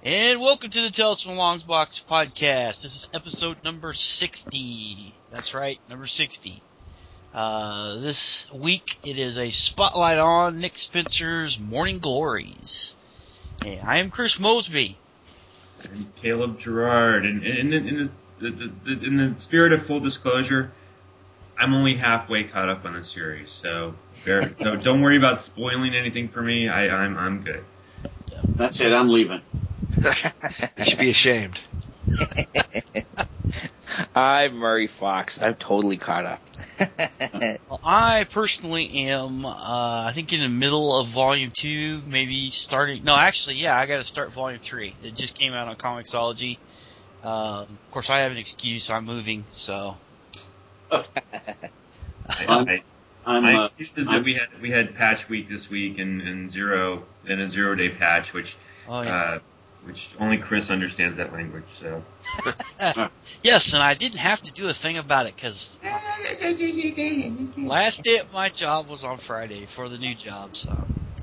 And welcome to the Tales from Longsbox podcast. This is episode number 60. That's right, number 60. This week it is a spotlight on Nick Spencer's Morning Glories. And I am Chris Mosby. And Caleb Gerard. And in the spirit of full disclosure, I'm only halfway caught up on the series, so don't worry about spoiling anything for me. I'm good. That's it. I'm leaving. You should be ashamed. I'm Murray Fox. I'm totally caught up. Well, I personally am, I think in the middle of Volume 2, maybe starting... No, actually, yeah, I gotta start Volume 3. It just came out on Comixology. Of course, I have an excuse. I'm moving, so... My excuse is that we had patch week this week and a 0-day patch, which only Chris understands that language. So yes, and I didn't have to do a thing about it because last day at my job was on Friday for the new job. So,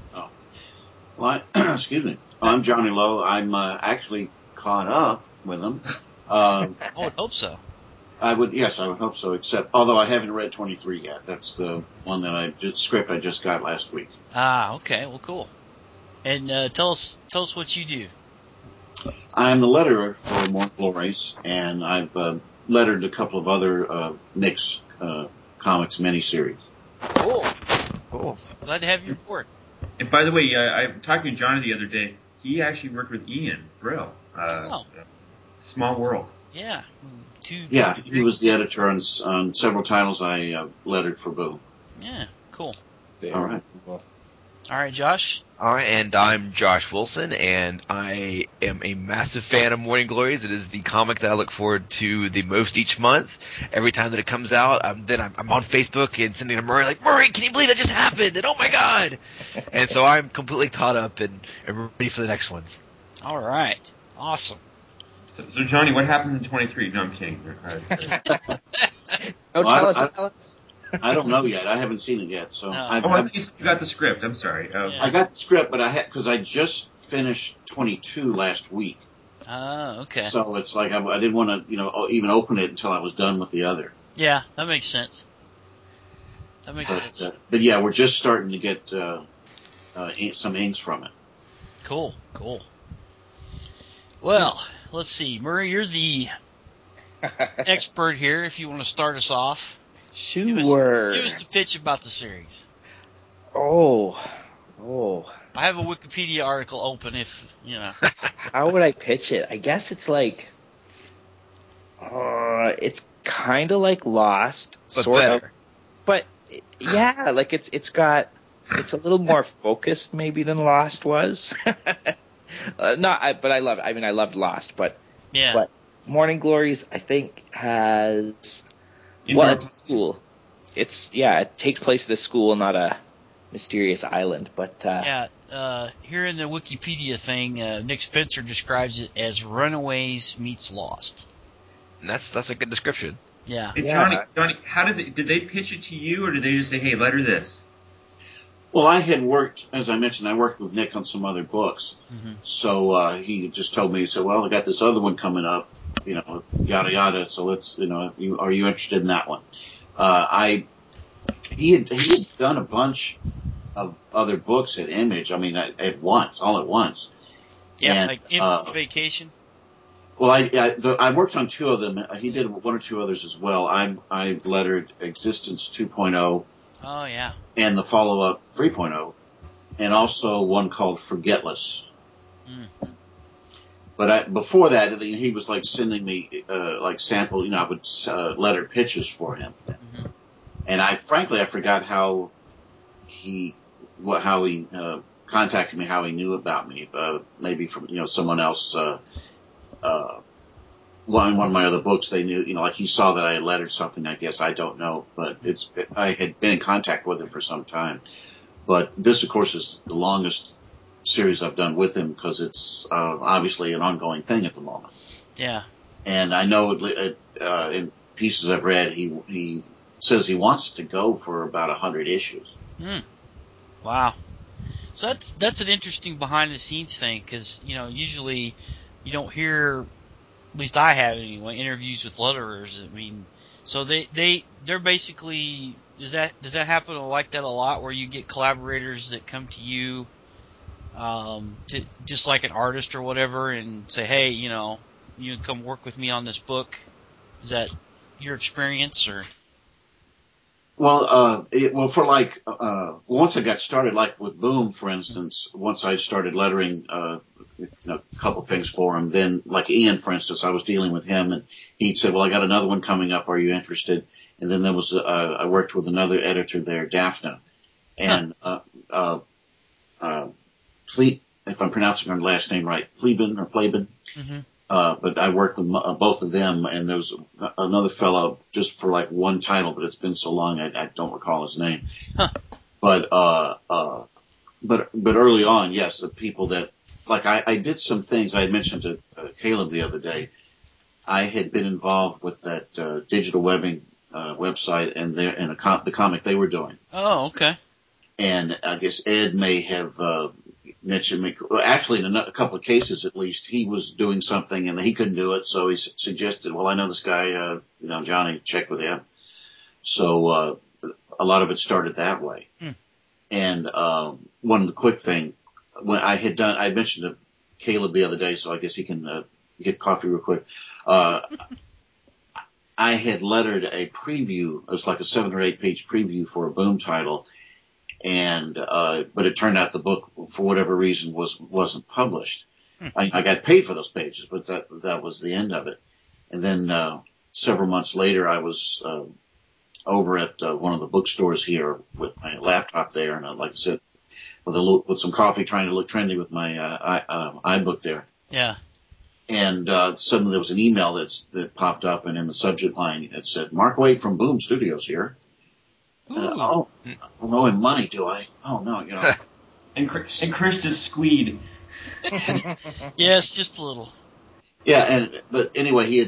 excuse me. I'm Johnny Lowe. I'm actually caught up with them. I would hope so. I would hope so. Except, although I haven't read 23 yet. That's the one that script I just got last week. Ah, okay. Well, cool. And tell us what you do. I'm the letterer for Morning Glories, and I've lettered a couple of other Nick's comics miniseries. Cool. Glad to have you report. And by the way, I talked to Johnny the other day. He actually worked with Ian Brill. Small world. Yeah. He was the editor on several titles I lettered for Boom. Yeah, cool. All right. All right, Josh. All right, and I'm Josh Wilson, and I am a massive fan of Morning Glories. It is the comic that I look forward to the most each month. Every time that it comes out, I'm on Facebook and sending to Murray like, Murray, can you believe that just happened? And oh my god! And so I'm completely caught up and ready for the next ones. All right, awesome. So Johnny, what happens in 23? No, I'm kidding. Tell us. I don't know yet. I haven't seen it yet. So you got the script. I'm sorry. I got the script, but because I just finished 22 last week. Okay. So it's like I didn't want to, even open it until I was done with the other. Yeah, that makes sense. Sense. But yeah, we're just starting to get some inks from it. Cool. Well, let's see. Murray, you're the expert here. If you want to start us off. Sure. Give us the pitch about the series. Oh. I have a Wikipedia article open if, How would I pitch it? I guess it's like, it's kind of like Lost. But sort better. of. But, yeah, like it's a little more focused maybe than Lost was. But I loved Lost, but. Yeah. But Morning Glories, I think, has... it's a school. It takes place at a school, not a mysterious island. But here in the Wikipedia thing, Nick Spencer describes it as Runaways meets Lost. And that's a good description. Yeah. Hey, Johnny, how did they pitch it to you, or did they just say, "Hey, letter this"? Well, I had worked, as I mentioned, I worked with Nick on some other books. Mm-hmm. So he just told me, he said, "Well, I got this other one coming up, yada yada. So let's, are you interested in that one?" He had done a bunch of other books at Image. I mean, all at once. Yeah, and, like Vacation. Well, I worked on two of them. He did one or two others as well. I lettered Existence 2.0. Oh yeah. And the follow-up 3.0, and also one called Forgetless. Mm. But before that, he was like sending me sample. I would letter pitches for him, Mm-hmm. and I forgot how he contacted me, how he knew about me. Maybe from someone else. One of my other books, they knew, like he saw that I had lettered something. I guess I don't know, but I had been in contact with him for some time. But this, of course, is the longest series I've done with him because it's obviously an ongoing thing at the moment. Yeah. And I know in pieces I've read, he says he wants it to go for about 100 issues. Wow. So that's an interesting behind the scenes thing, because usually you don't hear, at least I have anyway, interviews with letterers. I mean, so they're basically, does that happen like that a lot, where you get collaborators that come to you, to just like an artist or whatever, and say, hey, you can come work with me on this book? Is that your experience, or? Well, for once I got started, like with Boom, for instance, once I started lettering, a couple things for him, then like Ian, for instance, I was dealing with him and he said, well, I got another one coming up. Are you interested? And then there was, I worked with another editor there, Daphne, and, if I'm pronouncing her last name right, Pleben. Mm-hmm. But I worked with both of them, and there was another fellow just for like one title, but it's been so long I don't recall his name. Huh. But early on, yes, the people that, like I did some things I had mentioned to Caleb the other day. I had been involved with that digital webbing website and the comic they were doing. Oh, okay. And I guess Ed may have mentioned me. Well, actually, in a couple of cases, at least, he was doing something and he couldn't do it, so he suggested, "Well, I know this guy, Johnny, check with him." So a lot of it started that way. And one quick thing, when I mentioned to Caleb the other day, so I guess he can get coffee real quick. I had lettered a preview. It was like a 7 or 8 page preview for a Boom title. And, but it turned out the book, for whatever reason, wasn't published. I got paid for those pages, but that was the end of it. And then, several months later, I was, over at, one of the bookstores here with my laptop there. And like I said, with some coffee, trying to look trendy with my, iBook there. Yeah. And, suddenly there was an email that popped up, and in the subject line, it said, "Mark Waid from Boom Studios here." Oh, I don't owe him money, do I? Oh, no, And Chris just squeed. Yes, just a little. Yeah, but anyway, he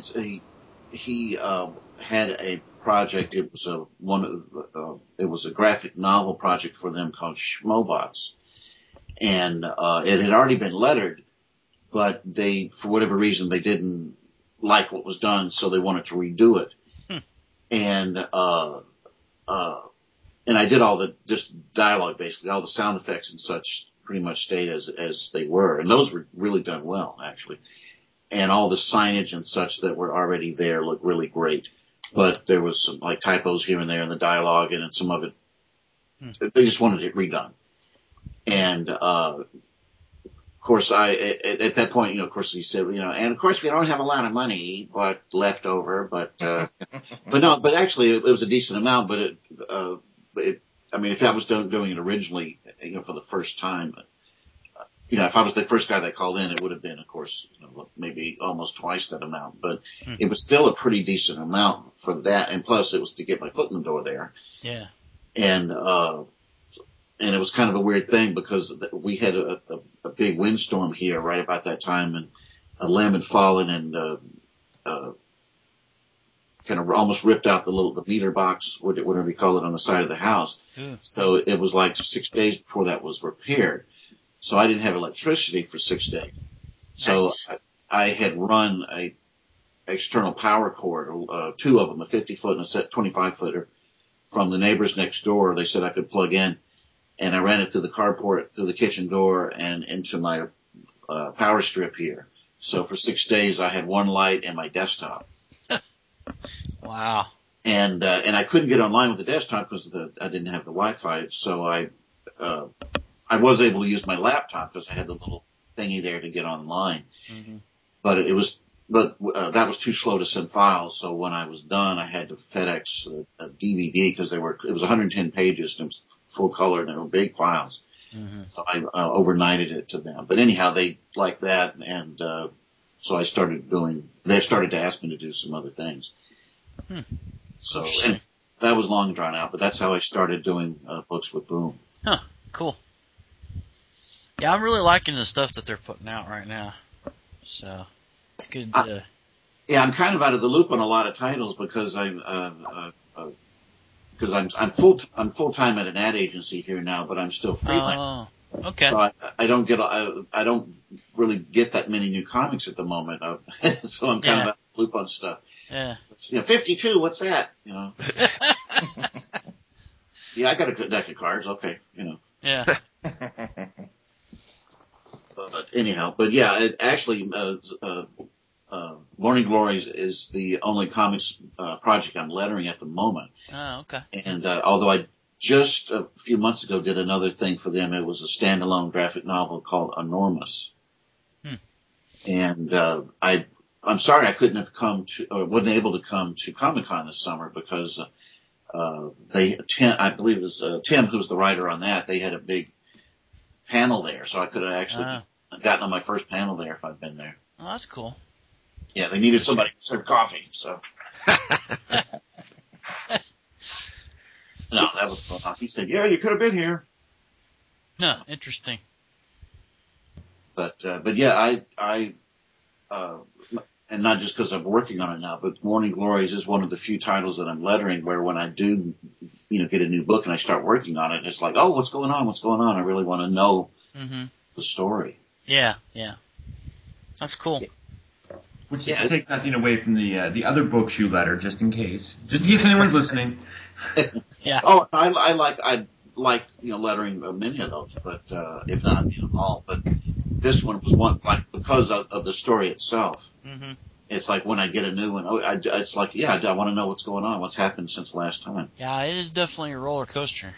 had a project. It was it was a graphic novel project for them called Schmobots. And, it had already been lettered, but for whatever reason, they didn't like what was done, so they wanted to redo it. And I did all the just dialogue, basically, all the sound effects and such pretty much stayed as they were. And those were really done well, actually. And all the signage and such that were already there looked really great. But there was some like typos here and there in the dialogue, and in some of it, they just wanted it redone. And, of course, at that point, of course, he said, and of course we don't have a lot of money, but left over, but actually it was a decent amount, but if I was doing it originally, for the first time, if I was the first guy that called in, it would have been, of course, maybe almost twice that amount, but it was still a pretty decent amount for that. And plus it was to get my foot in the door there. Yeah. And it was kind of a weird thing because we had a big windstorm here right about that time, and a limb had fallen and, kind of almost ripped out the meter box, whatever you call it, on the side of the house. So it was like 6 days before that was repaired. So I didn't have electricity for 6 days. So Nice. I had run a external power cord, 2 of them, a 50-foot and a 25-footer, from the neighbors next door. They said I could plug in, and I ran it through the carport, through the kitchen door, and into my power strip here. So for 6 days, I had one light and my desktop. Wow. And I couldn't get online with the desktop because I didn't have the Wi-Fi. So I was able to use my laptop because I had the little thingy there to get online. Mm-hmm. But that was too slow to send files. So when I was done, I had to FedEx a DVD because it was 110 pages and it was full color and they were big files. Mm-hmm. So I overnighted it to them. But anyhow, they liked that, and so they started to ask me to do some other things. So and that was long drawn out, but that's how I started doing books with Boom. Huh. Cool. Yeah, I'm really liking the stuff that they're putting out right now. So it's good. Yeah, I'm kind of out of the loop on a lot of titles because I'm full time at an ad agency here now, but I'm still freelance. Okay. So I don't really get that many new comics at the moment. So I'm kind of out of the loop on stuff. Yeah. 52, what's that? Yeah, I got a good deck of cards. Okay, Yeah. But anyhow, it actually, Morning Glories is the only comics project I'm lettering at the moment. Oh, okay. And although I just a few months ago did another thing for them, it was a standalone graphic novel called Enormous. And I'm sorry I couldn't have wasn't able to come to Comic-Con this summer because I believe it was Tim, who's the writer on that. They had a big panel there, so I could have actually gotten on my first panel there if I'd been there. Oh, that's cool. Yeah, they needed somebody to serve coffee, so. No, that was fun. He said, "Yeah, you could have been here." No, interesting. But yeah, and not just because I'm working on it now, but Morning Glories is one of the few titles that I'm lettering where when I do, get a new book and I start working on it, it's like, oh, what's going on? What's going on? I really want to know the story. Yeah. That's cool. Which take nothing away from the other books you letter, just in case anyone's listening. Yeah. Oh, I like lettering many of those, but if not all. But this one was one because of the story itself. Mm-hmm. It's like when I get a new one, it's like I want to know what's going on, what's happened since last time. Yeah, it is definitely a roller coaster.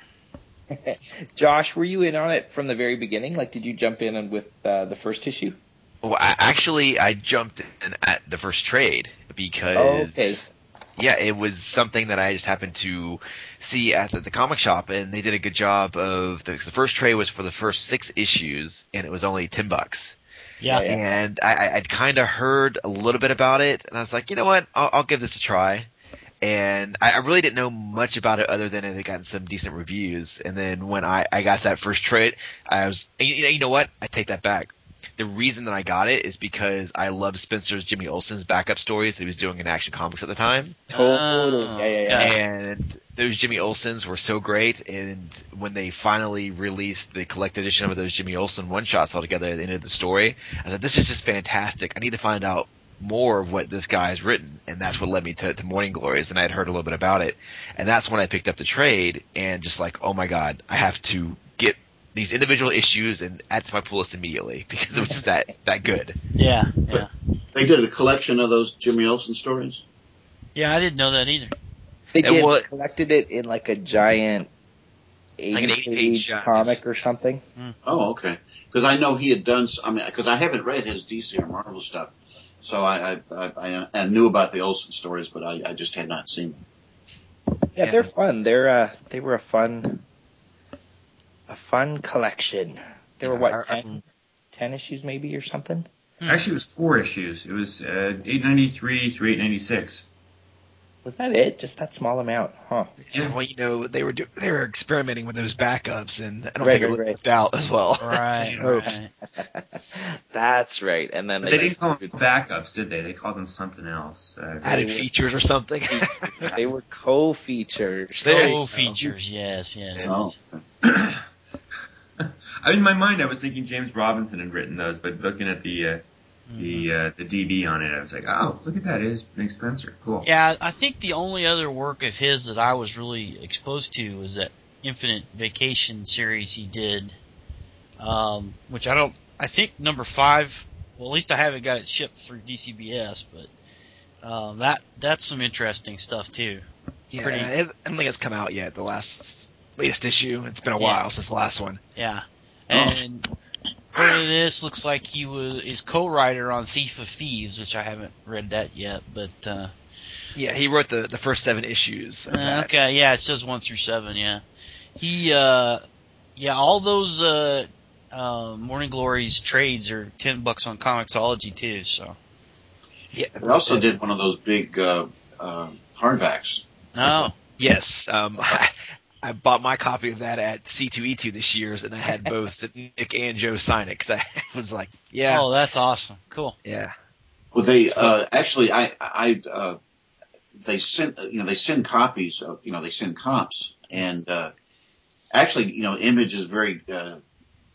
Josh, were you in on it from the very beginning? Like, did you jump in with the first issue? Well, I jumped in at the first trade because, it was something that I just happened to see at the comic shop, and they did a good job of the first trade was for the first 6 issues, and it was only $10. Yeah. And I'd kind of heard a little bit about it, and I was like, you know what, I'll give this a try. And I really didn't know much about it other than it had gotten some decent reviews. And then when I got that first trade, I was, you know what, I take that back. The reason that I got it is because I loved Spencer's Jimmy Olsen's backup stories that he was doing in Action Comics at the time. Totally. Yeah. And those Jimmy Olsens were so great. And when they finally released the collected edition of those Jimmy Olsen one-shots all together at the end of the story, I thought, this is just fantastic. I need to find out more of what this guy has written. And that's what led me to Morning Glories. And I had heard a little bit about it. And that's when I picked up the trade and just like, oh my God, I have to get these individual issues and add to my pull list immediately because it was just that good. Yeah. They did a collection of those Jimmy Olsen stories. Yeah, I didn't know that either. They did. They collected it in like a giant 80-page comic or something. Oh, okay. Because I know he had done. Because I haven't read his DC or Marvel stuff, so I knew about the Olsen stories, but I just had not seen them. Yeah, they're fun. They were a fun collection. There were 10 issues maybe or something? Actually, it was 4 issues. It was 893 through 896. Was that it? Just that small amount, huh? Yeah, well, they were experimenting with those backups, and I don't think it worked out as well. Right. That's right. And then they didn't call them backups, did they? They called them something else. Added features or something. They were co-features. Co-features, yes. Oh. In my mind, I was thinking James Robinson had written those, but looking at the DB on it, I was like, oh, look at that, it is Nick Spencer. Cool. Yeah, I think the only other work of his that I was really exposed to was that Infinite Vacation series he did, which I think number 5, well, at least I haven't got it shipped for DCBS, but that's some interesting stuff too. Yeah, I don't think it's come out yet, the latest issue. It's been a while since the last one. Yeah. And according to this, looks like he is co-writer on Thief of Thieves, which I haven't read that yet, but yeah, he wrote the first 7 issues of that. Okay, yeah, it says 1 through 7, yeah. He all those Morning Glories trades are $10 on Comixology too, so. Yeah. They also did one of those big hardbacks. Oh. Yes. I bought my copy of that at C2E2 this year, and I had both Nick and Joe sign it because I was like, yeah. Oh, that's awesome. Cool. Yeah. Well, they actually, they send copies of, they send comps, and actually, Image is very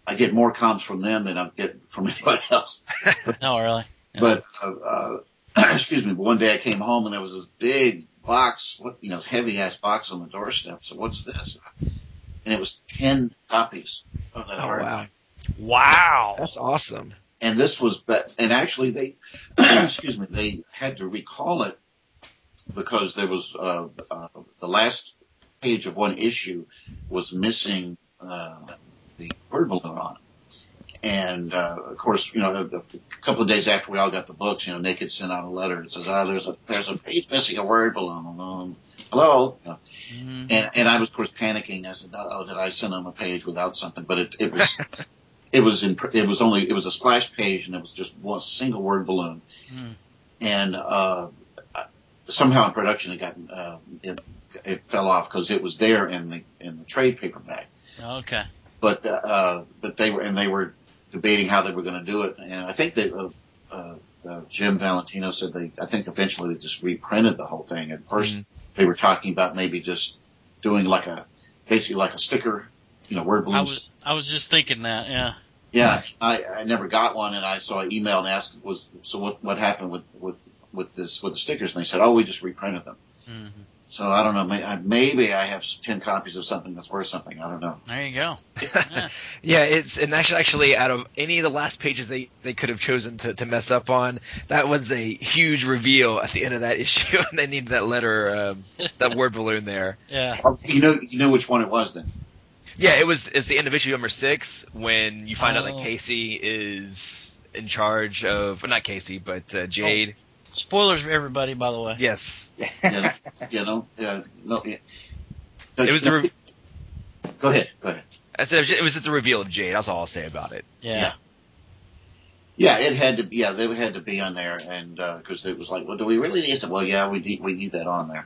I get more comms from them than I get from anybody else. No, really. Yeah. But excuse me. But one day I came home and there was this big box, heavy ass box on the doorstep. So what's this? And it was 10 copies of that Oh, hardback. Wow. That's awesome. And this was, and actually they, excuse me, they had to recall it because there was the last page of one issue was missing the word balloon on it. And of course, a couple of days after we all got the books, Nick had sent out a letter that says, there's a page missing a word balloon. Hello. Mm-hmm. And I was, of course, panicking. I said, oh, did I send them a page without something? But it was, it was a splash page and it was just one single word balloon. Mm. And, somehow in production it got, it fell off because it was there in the trade paperback. Okay. But they were debating how they were going to do it. And I think that, Jim Valentino said I think eventually they just reprinted the whole thing. At first they were talking about maybe just doing basically like a sticker, word balloons. I was just thinking that, yeah. Yeah. I never got one. And so I emailed and asked, what happened with the stickers? And they said, oh, we just reprinted them. Mm-hmm. So I don't know. Maybe I have 10 copies of something that's worth something. I don't know. There you go. Yeah. Yeah, and actually out of any of the last pages they could have chosen to mess up on, that was a huge reveal at the end of that issue, and they needed that letter, that word balloon there. Yeah. You know which one it was then? Yeah, it's the end of issue number 6 when you find out that Casey is in charge of, well, not Casey, but Jade. Spoilers for everybody, by the way. Yes. No. Yeah. It was Go ahead. I said it was just the reveal of Jade. That's all I'll say about it. Yeah. Yeah, it had to. Yeah, they had to be on there, and because it was like, well, do we really need? I said, well, yeah, we need that on there.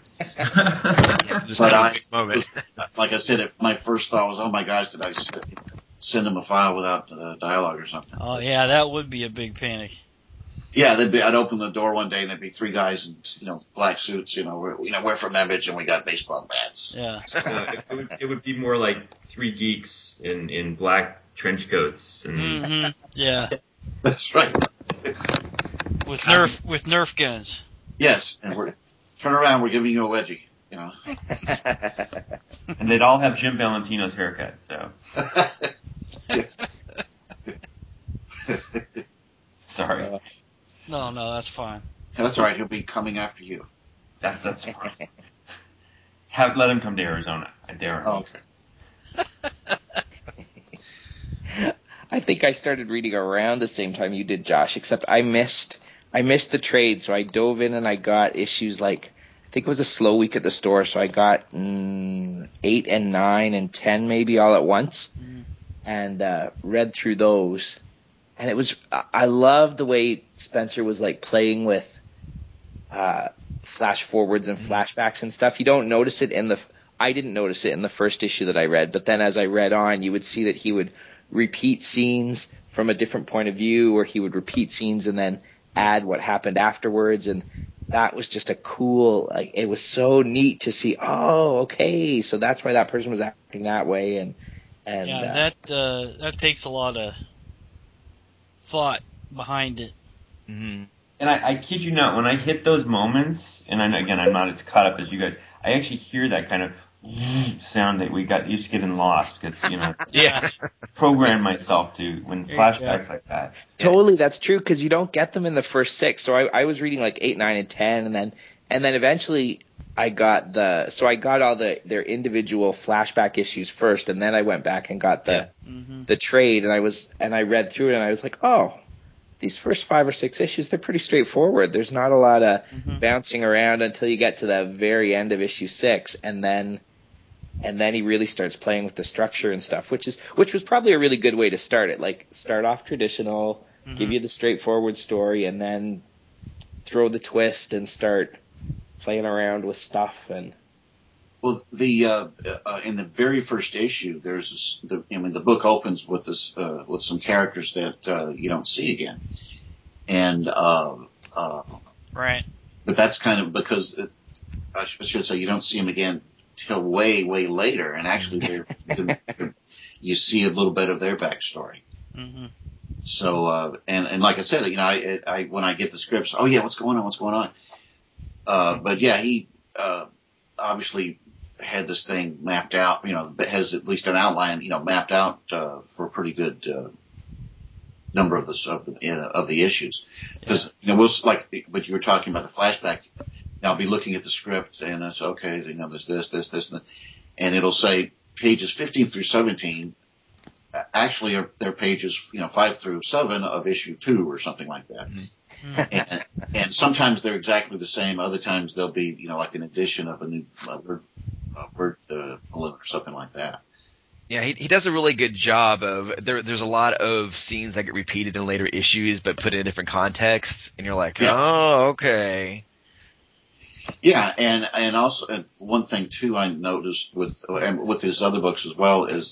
But like I said, if my first thought was, oh my gosh, did I send them a file without dialogue or something? Oh yeah, that would be a big panic. Yeah, I'd open the door one day and there'd be 3 guys in black suits. We're from Ebbets and we got baseball bats. Yeah. It would be more like 3 geeks in black trench coats and. Mm-hmm. Yeah. That's right. With Nerf guns. Yes, and turn around. We're giving you a wedgie. And they'd all have Jim Valentino's haircut. So. Sorry. No, that's fine. That's all right. He'll be coming after you. That's fine. Let him come to Arizona. I dare him. Oh, okay. I think I started reading around the same time you did, Josh, except I missed the trade, so I dove in and I got issues like, I think it was a slow week at the store, so I got 8 and 9 and 10 maybe all at once, and read through those. And I love the way Spencer was like playing with flash forwards and flashbacks and stuff. You don't notice it I didn't notice it in the first issue that I read, but then as I read on, you would see that he would repeat scenes from a different point of view, or he would repeat scenes and then add what happened afterwards. And that was just a cool, it was so neat to see, oh, okay, so that's why that person was acting that way. And yeah, that takes a lot of thought behind it. Mm-hmm. And I kid you not, when I hit those moments, and I'm not as caught up as you guys, I actually hear that kind of sound that we used to get in Lost, because, Yeah. program myself to when flashbacks like that. Totally, that's true, because you don't get them in the first 6. So I was reading like 8, 9, and 10, and then eventually I got all their individual flashback issues first, and then I went back and got the trade, and I read through it, and I was like, oh, these first 5 or 6 issues, they're pretty straightforward. There's not a lot of bouncing around until you get to the very end of issue 6, and then he really starts playing with the structure and stuff, which was probably a really good way to start it. Like, start off traditional, give you the straightforward story, and then throw the twist and start playing around with stuff. And well, in the very first issue, there's the book opens with with some characters that you don't see again, and right. But that's kind of because I should say you don't see them again till way, way later, and actually they're you see a little bit of their backstory. Mm-hmm. So, and like I said, I when I get the scripts, oh yeah, what's going on? But yeah, he, obviously had this thing mapped out, has at least an outline, mapped out, for a pretty good, number of the issues. Because, but you were talking about the flashback. I'll be looking at the script and it's okay, there's this, and it'll say pages 15 through 17. Actually, they're pages, 5 through 7 of issue 2 or something like that. Mm-hmm. And sometimes they're exactly the same. Other times they'll be, like an addition of a new word bullet or something like that. Yeah, he does a really good job of there's a lot of scenes that get repeated in later issues but put in different contexts, and you're like, oh, okay. Yeah, and also one thing too I noticed with his other books as well is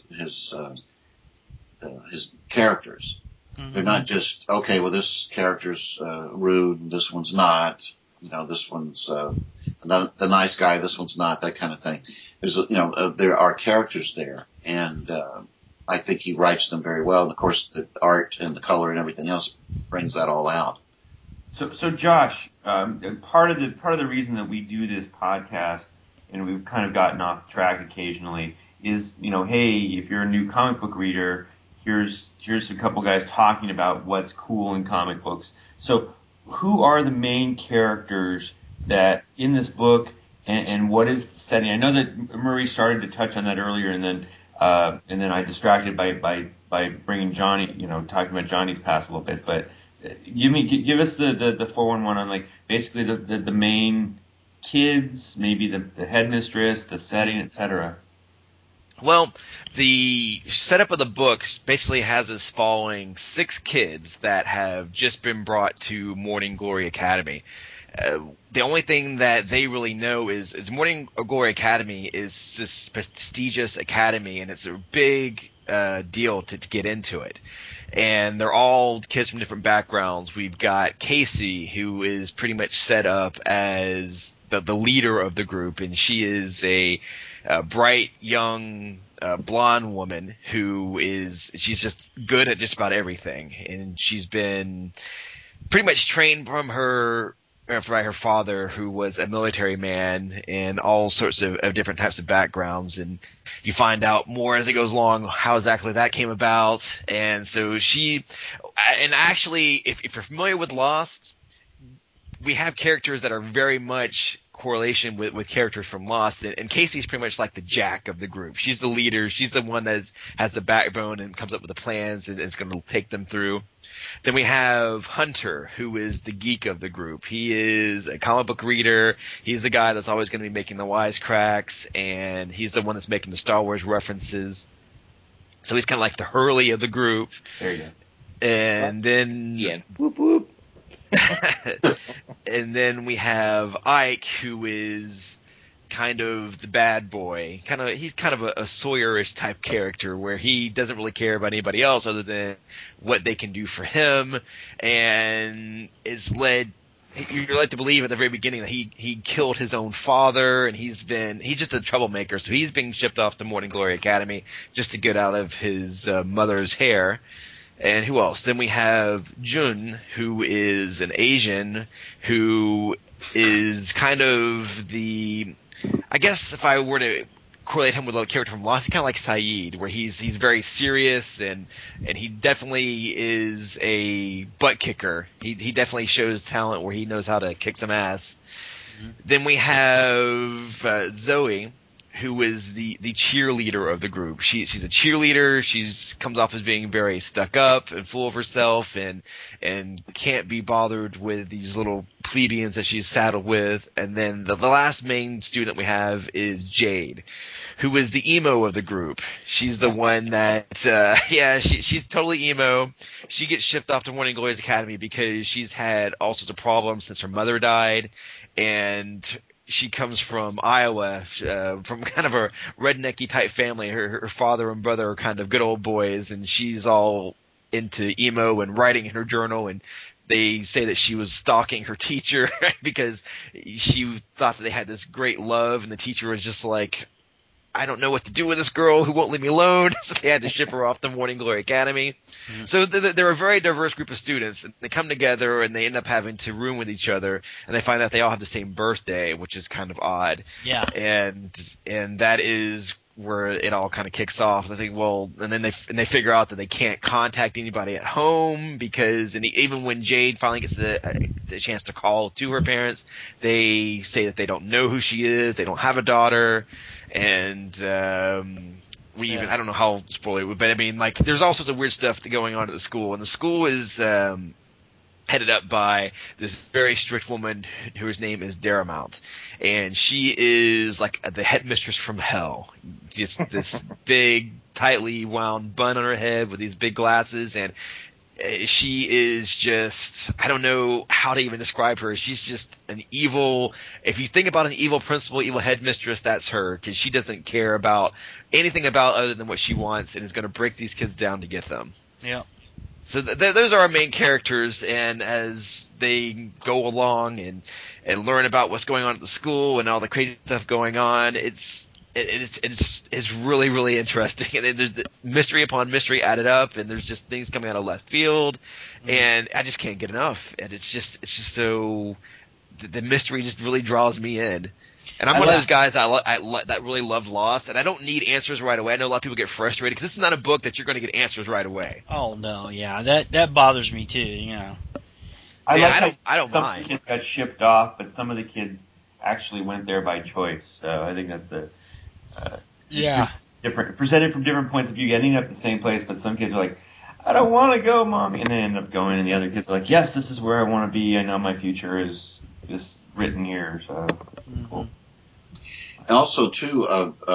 his characters. Mm-hmm. They're not just, okay, well, this character's rude and this one's not. This one's the nice guy, this one's not, that kind of thing. There's, there are characters there, and I think he writes them very well. And of course, the art and the color and everything else brings that all out. So Josh, part of the reason that we do this podcast, and we've kind of gotten off track occasionally, is, hey, if you're a new comic book reader, here's a couple guys talking about what's cool in comic books. So who are the main characters that in this book, and what is the setting? I know that Murray started to touch on that earlier, and then I distracted by bringing Johnny, talking about Johnny's past a little bit, but give us the 411 on, like, basically the main kids, maybe the headmistress, the setting, etc. Well, the setup of the books basically has us following 6 kids that have just been brought to Morning Glory Academy. The only thing that they really know is Morning Glory Academy is this prestigious academy, and it's a big deal to get into it. And they're all kids from different backgrounds. We've got Casey, who is pretty much set up as the leader of the group, and she is a bright, young, blonde woman she's just good at just about everything. And she's been pretty much trained by her father, who was a military man, in all sorts of different types of backgrounds. And you find out more as it goes along how exactly that came about. And so actually, if you're familiar with Lost, we have characters that are very much correlation with characters from Lost, and Casey's pretty much like the Jack of the group. She's the leader. She's the one that has the backbone and comes up with the plans and is going to take them through. Then we have Hunter, who is the geek of the group. He is a comic book reader. He's the guy that's always going to be making the wisecracks, and he's the one that's making the Star Wars references. So he's kind of like the Hurley of the group. There you go. And then whoop whoop. And then we have Ike, who is kind of the bad boy. He's kind of a Sawyer-ish type character, where he doesn't really care about anybody else other than what they can do for him, and you're led to believe at the very beginning that he killed his own father, and he's just a troublemaker. So he's being shipped off to Morning Glory Academy just to get out of his mother's hair. And who else? Then we have Jun, who is an Asian, who is kind of I guess if I were to correlate him with a character from Lost, he's kind of like Saeed, where he's very serious, and he definitely is a butt kicker. He definitely shows talent where he knows how to kick some ass. Mm-hmm. Then we have Zoe, who is the cheerleader of the group. She's a cheerleader. She's comes off as being very stuck up and full of herself, and can't be bothered with these little plebeians that she's saddled with. And then the last main student we have is Jade, who is the emo of the group. She's the one that she's totally emo. She gets shipped off to Morning Glory's Academy because she's had all sorts of problems since her mother died, and she comes from Iowa, from kind of a rednecky type family. Her father and brother are kind of good old boys, and she's all into emo and writing in her journal. And they say that she was stalking her teacher because she thought that they had this great love, and the teacher was just like I don't know what to do with this girl who won't leave me alone. So they had to ship her off to Morning Glory Academy. Mm-hmm. So they're a very diverse group of students. And they come together and they end up having to room with each other. And they find out they all have the same birthday, which is kind of odd. Yeah. And that is where it all kind of kicks off. I think, well, and then they figure out that they can't contact anybody at home because, and even when Jade finally gets the chance to call to her parents, they say that they don't know who she is, they don't have a daughter, and I don't know how spoiler, but I mean, like, there's all sorts of weird stuff going on at the school, and the school is headed up by this very strict woman whose name is Daramount. And she is like the headmistress from hell. Just this big, tightly wound bun on her head with these big glasses. And she is just, I don't know how to even describe her. She's just an evil, if you think about an evil principal, evil headmistress, that's her. Because she doesn't care about anything about other than what she wants and is going to break these kids down to get them. Yeah. So those are our main characters, and as they go along and learn about what's going on at the school and all the crazy stuff going on, it's really, really interesting. And there's mystery upon mystery added up, and there's just things coming out of left field, and I just can't get enough. And it's just so the mystery just really draws me in. And I'm one of those guys that really loved Lost, and I don't need answers right away. I know a lot of people get frustrated because this is not a book that you're going to get answers right away. Oh no, yeah, that bothers me too. You know, I don't mind. Some of the kids got shipped off, but some of the kids actually went there by choice. So I think that's different, presented from different points of view, ending up at the same place. But some kids are like, I don't want to go, mommy, and they end up going, and the other kids are like, yes, this is where I want to be. I know my future is written here. So it's cool. And also, too,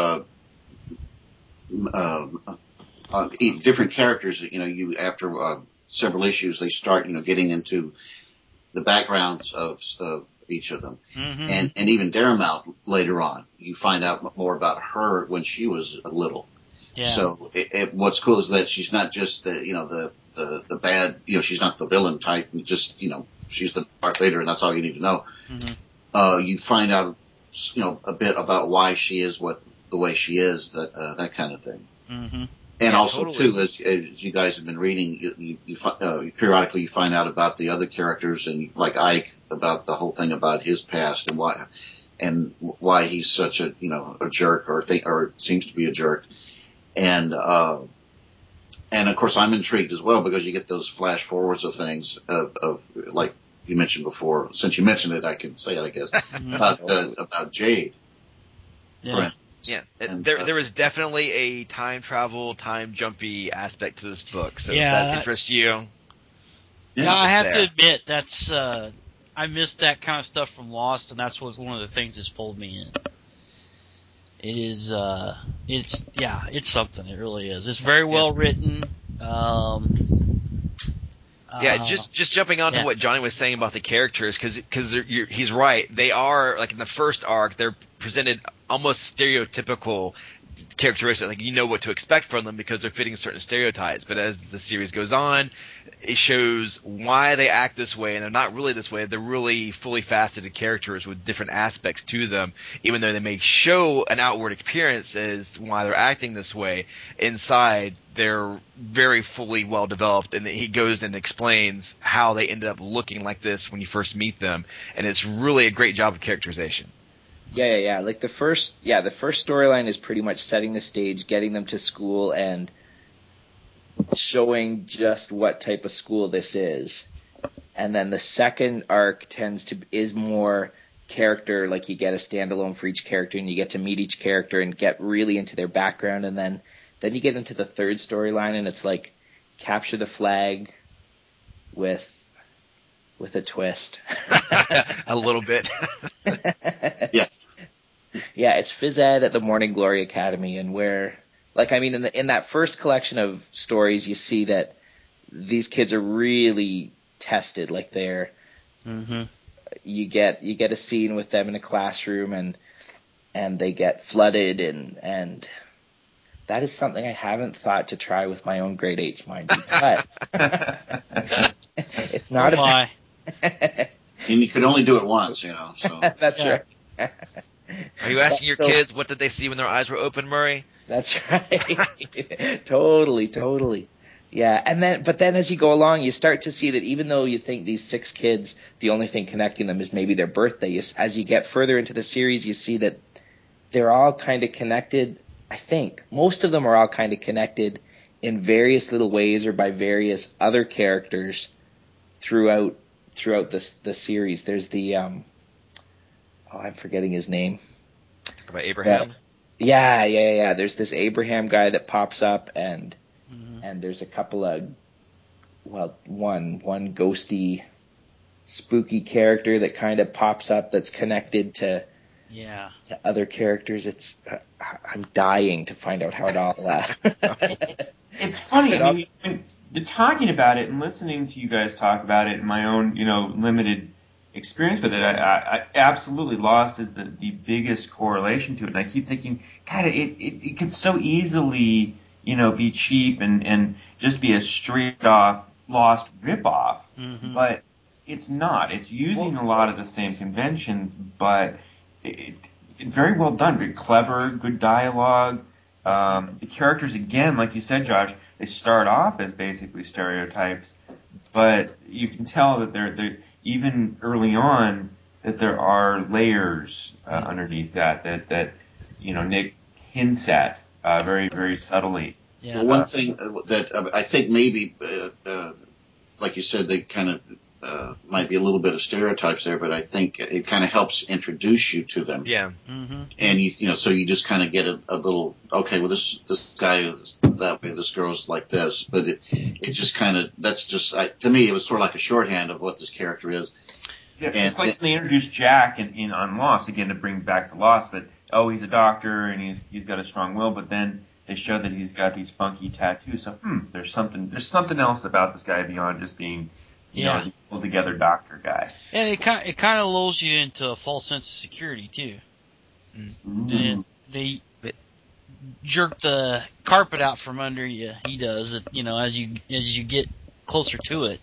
different characters, you after several issues, they start, getting into the backgrounds of each of them. Mm-hmm. And even Daramount later on, you find out more about her when she was little. Yeah. So what's cool is that she's not just the bad, she's not the villain type, and just, she's the Darth Vader, and that's all you need to know. Mm-hmm. You find out, a bit about why she is the way she is, that kind of thing. Mm-hmm. And also, totally. Too, as you guys have been reading, you periodically you find out about the other characters, and like Ike, about the whole thing about his past and why he's such a jerk or seems to be a jerk. And of course I'm intrigued as well because you get those flash forwards of things of like you mentioned before. Since you mentioned it, I can say it, I guess, about Jade. Yeah. Yeah, there is definitely a time travel, time jumpy aspect to this book. So if that interests you, yeah, I have to admit that's I missed that kind of stuff from Lost, and that's one of the things that's pulled me in. It is, it's something. It really is. It's very well written. Just jumping on to what Johnny was saying about the characters, because he's right. They are, like in the first arc, they're presented almost stereotypical characteristics. Like you know what to expect from them because they're fitting certain stereotypes. But as the series goes on, it shows why they act this way, and they're not really this way. They're really fully faceted characters with different aspects to them, even though they may show an outward appearance as why they're acting this way. Inside, they're very fully well developed, and he goes and explains how they ended up looking like this when you first meet them, and it's really a great job of characterization. Yeah. Like the first storyline is pretty much setting the stage, getting them to school, and showing just what type of school this is. And then the second arc is more character, like you get a standalone for each character, and you get to meet each character and get really into their background. And then you get into the third storyline, and it's like capture the flag with a twist. A little bit. Yeah. Yeah, it's phys ed at the Morning Glory Academy, and where, like, I mean, in that first collection of stories, you see that these kids are really tested. Like you get a scene with them in a classroom, and they get flooded, and that is something I haven't thought to try with my own grade 8s, mind you, but it's not why. And you could only do it once, so. That's right. Are you asking your kids what did they see when their eyes were open, Murray? That's right. Totally. Yeah, but then as you go along, you start to see that even though you think these 6 kids, the only thing connecting them is maybe their birthday, as you get further into the series, you see that they're all kind of connected. I think most of them are all kind of connected in various little ways or by various other characters throughout the series. There's the I'm forgetting his name. Talk about Abraham. Yeah. There's this Abraham guy that pops up, and there's a couple of one ghosty, spooky character that kind of pops up that's connected to other characters. It's I'm dying to find out how it all. It's funny. I mean, when talking about it and listening to you guys talk about it, in my own limited experience with it, I absolutely Lost is the biggest correlation to it. And I keep thinking, God, it could so easily be cheap and just be a straight off Lost ripoff, but it's not. It's using a lot of the same conventions, but it very well done, very clever, good dialogue. The characters, again, like you said, Josh, they start off as basically stereotypes, but you can tell that they're even early on that there are layers underneath that Nick hints at very, very subtly. Yeah. Well, one thing that I think maybe, like you said, they kind of might be a little bit of stereotypes there, but I think it kind of helps introduce you to them. Yeah. And so you just kind of get a little, okay, well this guy is that way, this girl's like this, but it just kind of, that's just, to me it was sort of like a shorthand of what this character is. Yeah, it's like when they introduced Jack in on Lost, again to bring back to Lost, but he's a doctor and he's got a strong will, but then they show that he's got these funky tattoos. So there's something else about this guy beyond just being the pulled together doctor guy. And it kind of lulls you into a false sense of security too. And they jerk the carpet out from under you. He does it, as you get closer to it.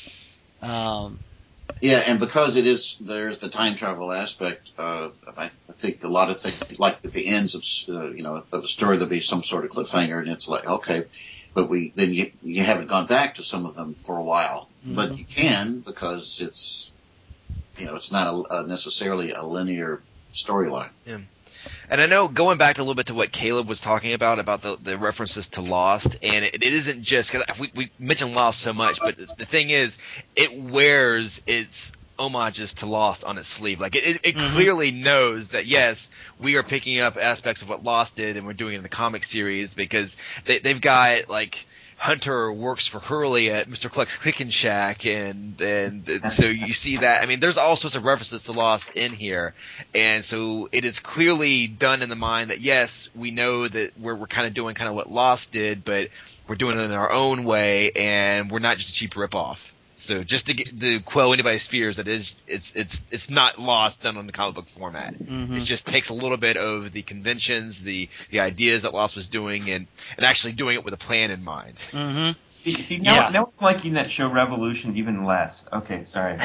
Yeah, and because there's the time travel aspect. I think a lot of things, like at the ends of of a story, there'll be some sort of cliffhanger, and it's like, okay, but then you haven't gone back to some of them for a while, but you can because it's not necessarily a linear storyline. Yeah. And I know, going back a little bit to what Caleb was talking about the references to Lost, and it isn't just, because we mentioned Lost so much, but the thing is, it wears its homages to Lost on its sleeve. Like, it clearly knows that, yes, we are picking up aspects of what Lost did, and we're doing it in the comic series, because they've got, like, Hunter works for Hurley at Mr. Cluck's Clickin' Shack, and so you see that. I mean, there's all sorts of references to Lost in here, and so it is clearly done in the mind that, yes, we know that we're kind of doing kind of what Lost did, but we're doing it in our own way, and we're not just a cheap ripoff. So just to quell anybody's fears, that it's not Lost done on the comic book format. It just takes a little bit of the conventions, the ideas that Lost was doing, and actually doing it with a plan in mind. See, now I'm liking that show Revolution even less. Okay, sorry.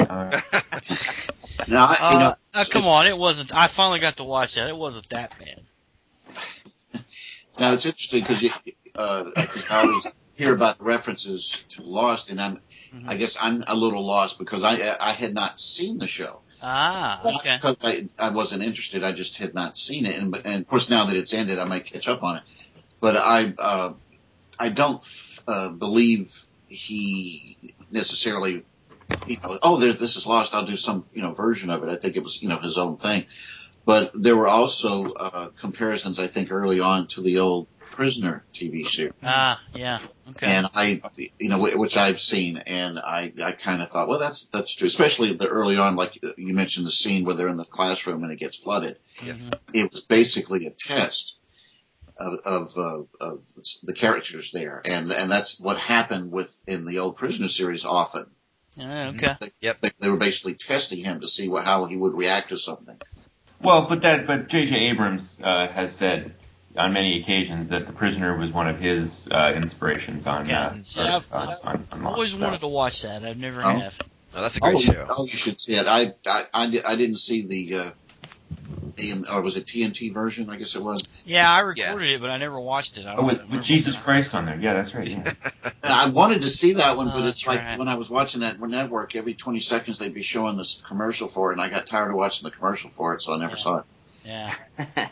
Come on, it wasn't. I finally got to watch that. It wasn't that bad. Now it's interesting because I always hear about the references to Lost, and I guess I'm a little lost because I had not seen the show. Okay. Because I wasn't interested, I just had not seen it, and of course now that it's ended, I might catch up on it. But I don't believe he necessarily, this is Lost, I'll do some version of it. I think it was his own thing. But there were also comparisons, I think, early on to the old Prisoner TV series. Yeah. Okay. And which I've seen, and I kind of thought, well, that's true. Especially the early on, like you mentioned, the scene where they're in the classroom and it gets flooded. It was basically a test of the characters there, and that's what happened in the old Prisoner series often. Okay. They were basically testing him to see how he would react to something. Well, but J.J. Abrams has said on many occasions that The Prisoner was one of his inspirations on. I've always wanted to watch that. I've never have. Oh, that's a great show. Oh, you should see it. I didn't see the or was it TNT version? I guess it was. Yeah, I recorded it, but I never watched it. I don't remember with Jesus Christ on there. Yeah, that's right. Yeah. I wanted to see that one, Oh, but it's that's like right. when I was watching that network, every 20 seconds they'd be showing this commercial for it, and I got tired of watching the commercial for it, so I never saw it. Yeah. I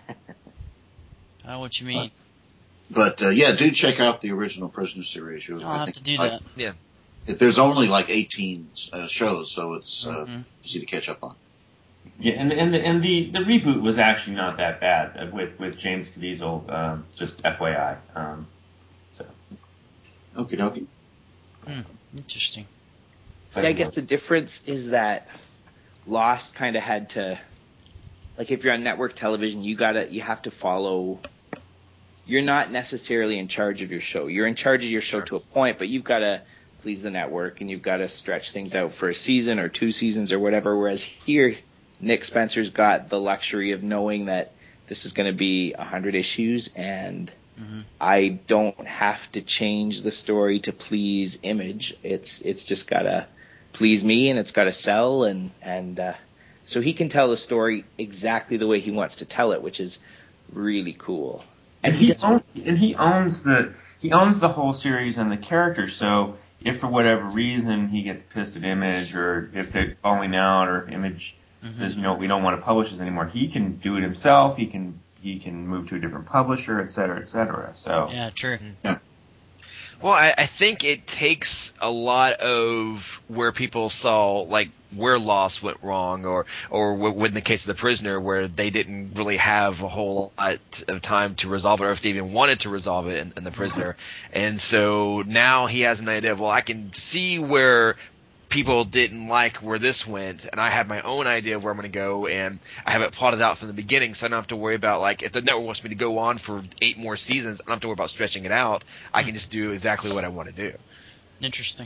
know what you mean. But yeah, do check out the original Prisoner series. I'll have to do that. Yeah. There's only like 18 shows, so it's easy to catch up on. Yeah, and the reboot was actually not that bad with James Caviezel. Just FYI. So. Okie dokie. Interesting. Yeah, I guess the difference is that Lost kind of had to, like, if you're on network television, you have to follow. You're not necessarily in charge of your show. You're in charge of your show to a point, but you've got to please the network and you've got to stretch things out for a season or 2 seasons or whatever. Whereas here, Nick Spencer's got the luxury of knowing that this is going to be 100 issues and I don't have to change the story to please Image. It's just got to please me and it's got to sell and so he can tell the story exactly the way he wants to tell it, which is really cool. And he owns the whole series and the characters. So if for whatever reason he gets pissed at Image, or if they're falling out, or if Image says, we don't want to publish this anymore, he can do it himself. He can move to a different publisher, et cetera, et cetera. So Yeah, true. Yeah. Well, I think it takes a lot of where people saw, like, where Lost went wrong, or in the case of The Prisoner, where they didn't really have a whole lot of time to resolve it, or if they even wanted to resolve it in The Prisoner. And so now he has an idea of, well, I can see where people didn't like where this went, and I have my own idea of where I'm going to go, and I have it plotted out from the beginning, so I don't have to worry about, like, if the network wants me to go on for 8 more seasons, I don't have to worry about stretching it out. I can just do exactly what I want to do. Interesting.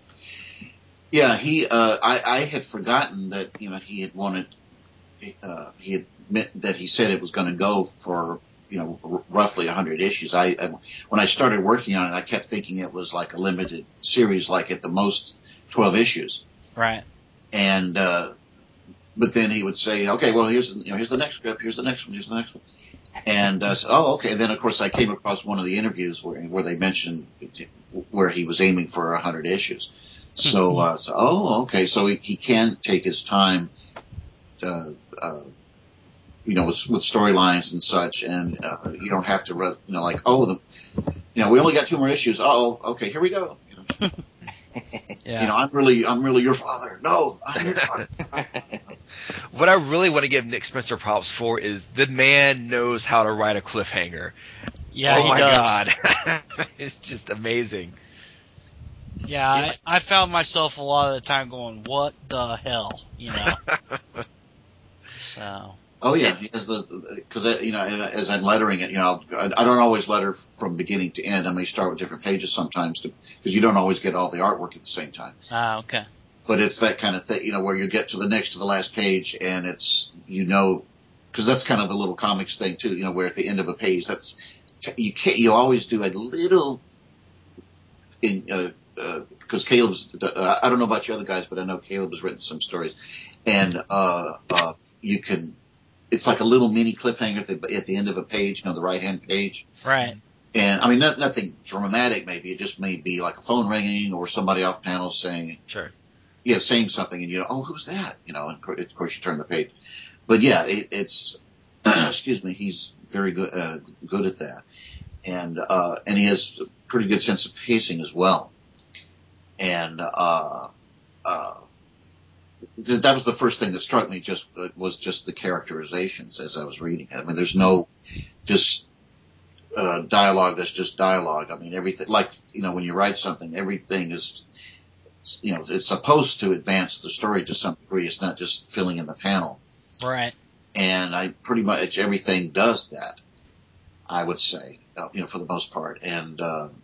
Yeah, I had forgotten that, he had wanted, he admit that he said it was going to go for, roughly 100 issues. When I started working on it, I kept thinking it was like a limited series, like at the most 12 issues. Right. And, but then he would say, okay, well, here's the next script, here's the next one, here's the next one. And, so, okay. And then of course I came across one of the interviews where they mentioned where he was aiming for 100 issues. So, okay. So he can take his time, with storylines and such. And, you don't have to, we only got 2 more issues. Okay, here we go. Yeah. I'm really your father. No, I'm your father. What I really want to give Nick Spencer props for is the man knows how to write a cliffhanger. Yeah, oh he my does. God. It's just amazing. Yeah, I found myself a lot of the time going, what the hell, So. Oh yeah, he has because as I'm lettering it, I don't always letter from beginning to end. I may start with different pages sometimes because you don't always get all the artwork at the same time. Ah, okay. But it's that kind of thing, where you get to the next to the last page and it's, because that's kind of a little comics thing too, where at the end of a page, you always do a little because Caleb's, I don't know about you other guys, but I know Caleb has written some stories and, it's like a little mini cliffhanger at the end of a page, the right-hand page. Right. And I mean, nothing dramatic maybe. It just may be like a phone ringing or somebody off panel saying, Sure. Yeah, saying something, and who's that? And of course you turn the page. But yeah, it's excuse me, he's very good at that, and he has a pretty good sense of pacing as well. And that was the first thing that struck me. Was just the characterizations as I was reading it. I mean, there's no just dialogue that's just dialogue. I mean, everything, like when you write something, everything is. It's supposed to advance the story to some degree. It's not just filling in the panel. Right. And pretty much everything does that, I would say, for the most part. And,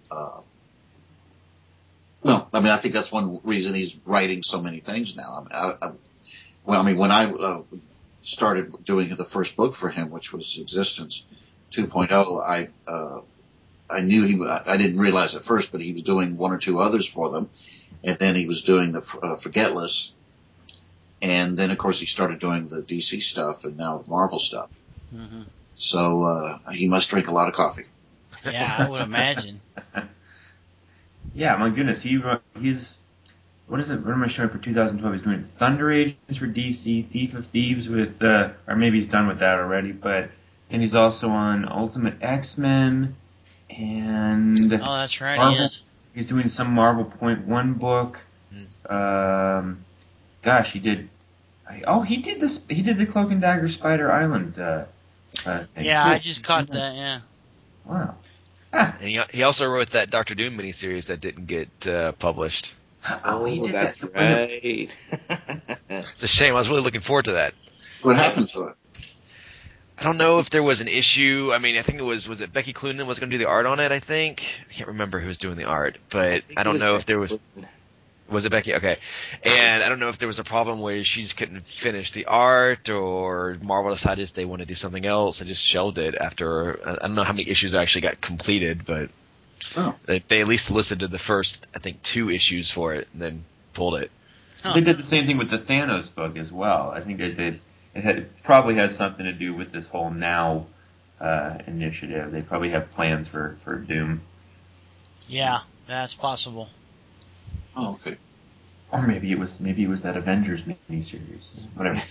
I think that's one reason he's writing so many things now. When I started doing the first book for him, which was Existence 2.0, I knew I didn't realize at first, but he was doing 1 or 2 others for them. And then he was doing the Forgetless. And then, of course, he started doing the DC stuff and now the Marvel stuff. Mm-hmm. So he must drink a lot of coffee. Yeah, I would imagine. Yeah, my goodness, he's what is it? What am I showing for 2012? He's doing Thunder Agents for DC, Thief of Thieves with, or maybe he's done with that already. But and he's also on Ultimate X-Men and Oh, that's right, Marvel. he is. He's doing some Marvel Point One book. Gosh, he did. He did this. He did the Cloak and Dagger Spider Island thing. Yeah, Cool. I just caught that. Yeah. Wow. And he also wrote that Doctor Doom miniseries that didn't get published. He did that's that. right. It's a shame. I was really looking forward to that. What happened to it? I don't know if there was an issue. I mean, I think was it Becky Cloonan was going to do the art on it, I think? I can't remember who was doing the art, but I don't know if there was... Was it Becky? Okay. And I don't know if there was a problem where she just couldn't finish the art or Marvel decided they want to do something else and just shelved it after... I don't know how many issues actually got completed, but they at least listened to the first, I think, 2 issues for it and then pulled it. Huh. They did the same thing with the Thanos book as well. I think it probably has something to do with this whole Now initiative. They probably have plans for Doom. Yeah, that's possible. Oh, okay. Or maybe it was that Avengers miniseries. Whatever.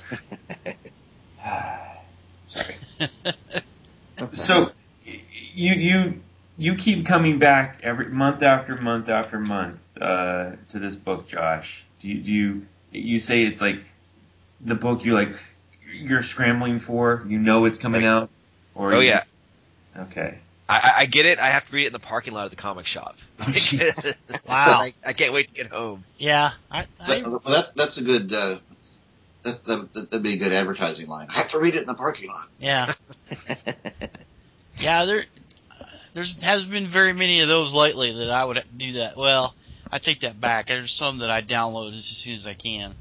Sorry. So you keep coming back every month after month after month to this book, Josh. Do you say it's like the book you're scrambling for? You know it's coming out. Or yeah. Okay. I get it. I have to read it in the parking lot of the comic shop. Wow. I can't wait to get home. Yeah. That's a good. That'd be a good advertising line. I have to read it in the parking lot. Yeah. Yeah, there hasn't been very many of those lately that I would do that. Well, I take that back. There's some that I download as soon as I can,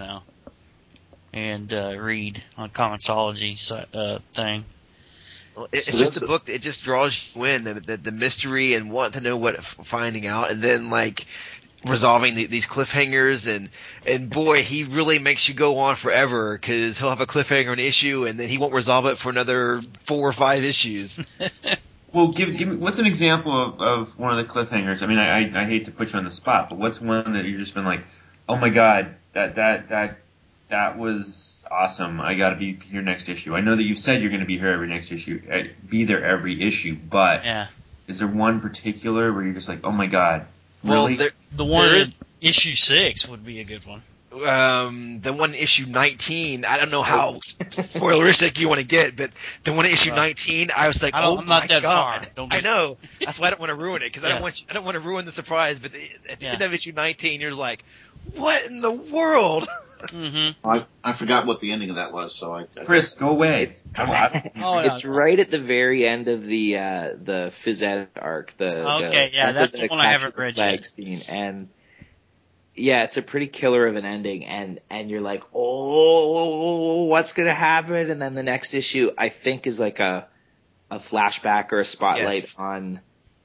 and read on Comixology thing. Well, it's just a book that just draws you in, the mystery and want to know what finding out, and then resolving these cliffhangers, and boy, he really makes you go on forever because he'll have a cliffhanger an issue, and then he won't resolve it for another 4 or 5 issues. Well, give me what's an example of one of the cliffhangers? I mean, I hate to put you on the spot, but what's one that you've just been like, oh my god, that was awesome. I got to be here next issue. I know that you said you're going to be here every next issue, be there every issue, but is there one particular where you're just like, oh my god, really? Well, the one in issue 6 would be a good one. The one issue 19, I don't know how spoileristic you want to get, but the one issue 19, I was like, I'm not that god. far. I know. That's why I don't want to ruin it, because I don't want to ruin the surprise, but at the end of issue 19, you're like, what in the world? Mm-hmm. I forgot what the ending of that was, so I Chris, go away. It's right at the very end of the Fizzette arc. That's the one I haven't read yet. Scene, and yeah, it's a pretty killer of an ending, and you're like, oh, what's gonna happen? And then the next issue, I think, is like a flashback or a spotlight on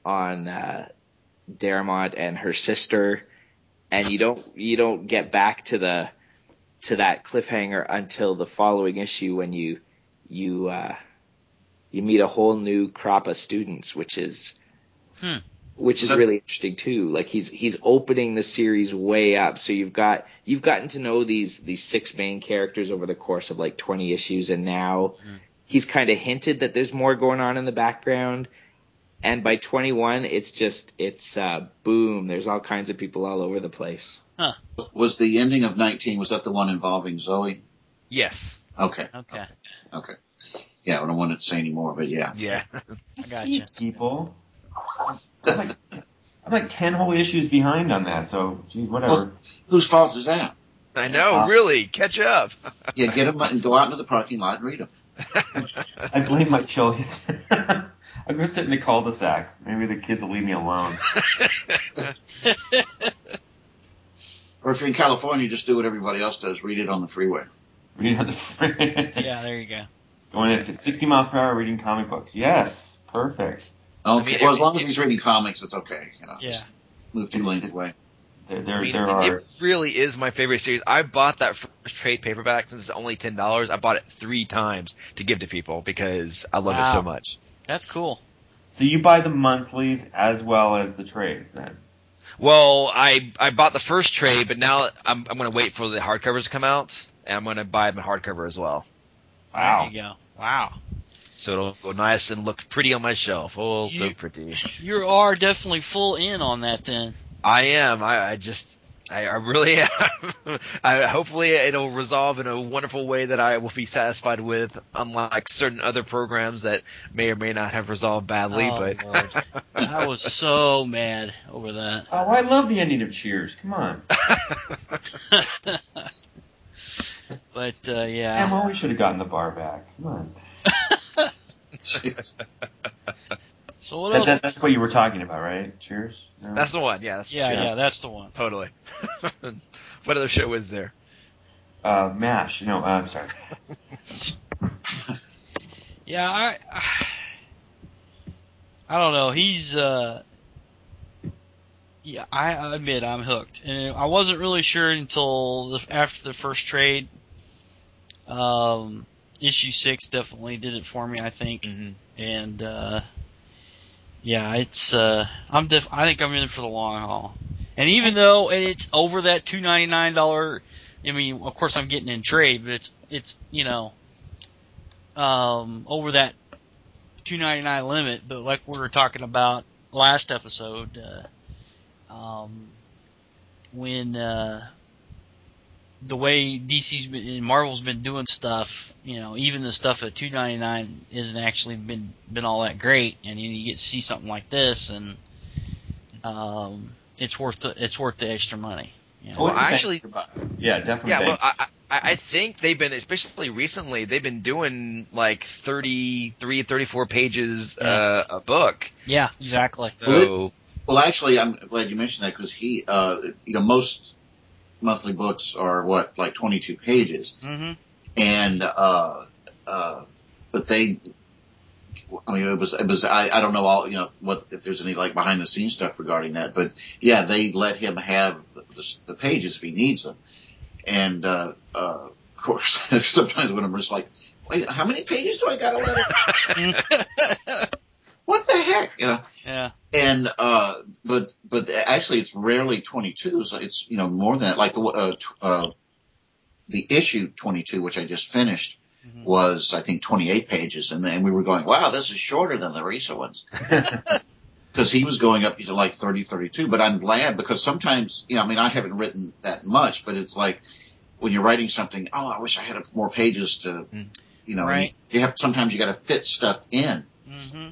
Darmot and her sister, and you don't get back to that cliffhanger until the following issue when you meet a whole new crop of students, which is really interesting too. Like he's opening the series way up, so you've gotten to know these 6 main characters over the course of 20 issues, and now he's kind of hinted that there's more going on in the background. And by 21, it's boom. There's all kinds of people all over the place. Huh. Was the ending of 19, was that the one involving Zoe? Yes. Okay. Yeah, I don't want to say any more, but yeah. Yeah. I gotcha. People. I'm like 10 whole issues behind on that, so geez, whatever. Well, whose fault is that? I know, really. Catch up. Yeah, get them and go out into the parking lot and read them. I blame my children. I'm going to sit in the cul-de-sac. Maybe the kids will leave me alone. Or if you're in California, just do what everybody else does. Read it on the freeway. Reading on the freeway. Yeah, there you go. Going at 60 miles per hour reading comic books. Yes, perfect. Okay. Well, as long as he's reading comics, it's okay. Yeah. Just move 2 lanes away. There I mean, are. it really is my favorite series. I bought that first trade paperback since it's only $10. I bought it 3 times to give to people because I love it so much. That's cool. So you buy the monthlies as well as the trades then? Well, I bought the first trade, but now I'm going to wait for the hardcovers to come out, and I'm going to buy them in hardcover as well. Wow. There you go. Wow. So it'll go nice and look pretty on my shelf. Oh, so pretty. You are definitely full in on that then. I am. I really am. Hopefully it'll resolve in a wonderful way that I will be satisfied with, unlike certain other programs that may or may not have resolved badly. Oh, but Lord. I was so mad over that. Oh, I love the ending of Cheers. Come on. But, Damn, yeah. well, we should have gotten the bar back. Come on. So what else? That's what you were talking about, right? Cheers? No? That's the one. Yeah, that's Yeah, that's the one. totally. What other show is there? MASH. No, I'm sorry. Yeah, I don't know. He's, yeah, I admit I'm hooked. And I wasn't really sure until after the first trade. Issue 6 definitely did it for me, I think. Mm-hmm. And, yeah, it's, I think I'm in it for the long haul. And even though it's over that $2.99, I mean, of course I'm getting in trade, but it's, you know, over that $2.99 limit, but like we were talking about last episode, when the way DC's been and Marvel's been doing stuff, you know, even the stuff at $2.99 isn't actually been all that great, and you get to see something like this, and it's worth the extra money. You know? Well, actually, yeah, definitely. Yeah, well, I think they've been, especially recently, they've been doing like 33, 34 pages a book. Yeah, exactly. So, Well, actually, I'm glad you mentioned that because he, most monthly books are like 22 pages, Mm-hmm. and but they, I mean, it was. I don't know all, if there's any like behind the scenes stuff regarding that, but yeah, they let him have the pages if he needs them, and of course, sometimes when I'm just like, wait, how many pages do I got to let him? What the heck, Yeah. And, but actually it's rarely 22. So it's, more than that. Like the issue 22, which I just finished, was, I think, 28 pages. And then we were going, wow, this is shorter than the recent ones. Because he was going up to like 30, 32. But I'm glad because sometimes, I haven't written that much, but it's like when you're writing something, oh, I wish I had more pages to, right. sometimes you got to fit stuff in. Mm-hmm.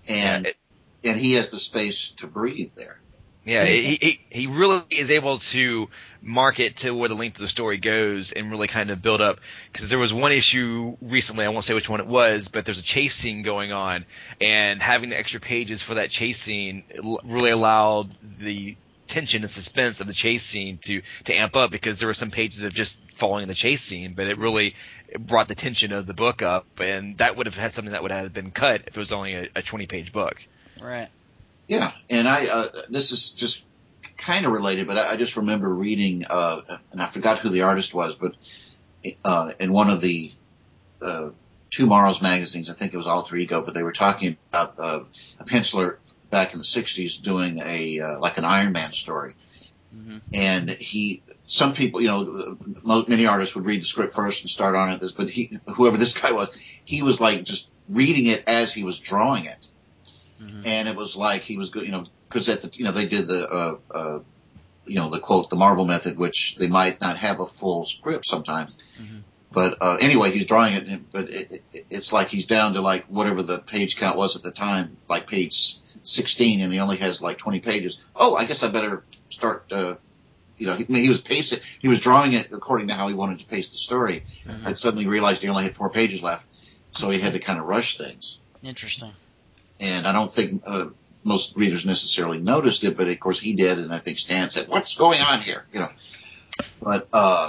And he has the space to breathe there. Yeah, he really is able to market to where the length of the story goes and really kind of build up. Because there was one issue recently, I won't say which one it was, but there's a chase scene going on, and having the extra pages for that chase scene really allowed the tension and suspense of the chase scene to amp up, because there were some pages of just following the chase scene, but it really brought the tension of the book up, and that would have had something that would have been cut if it was only a 20-page book. Right. Yeah, and this is just kind of related, but I just remember reading, and I forgot who the artist was, but in one of the Tomorrow's magazines, I think it was Alter Ego, but they were talking about a penciler back in the 60s doing like an Iron Man story. Mm-hmm. And some people, many artists would read the script first and start on it, but whoever this guy was, he was like just reading it as he was drawing it. Mm-hmm. And it was like he was good, because they did the the quote, the Marvel method, which they might not have a full script sometimes. Mm-hmm. But anyway, he's drawing it, but it's like he's down to like whatever the page count was at the time, like page 16, and he only has like 20 pages. Oh, I guess I better start. He was pacing. He was drawing it according to how he wanted to pace the story. Mm-hmm. And suddenly realized he only had 4 pages left, so he had to kind of rush things. Interesting. And I don't think most readers necessarily noticed it, but of course he did, and I think Stan said, "What's going on here?" But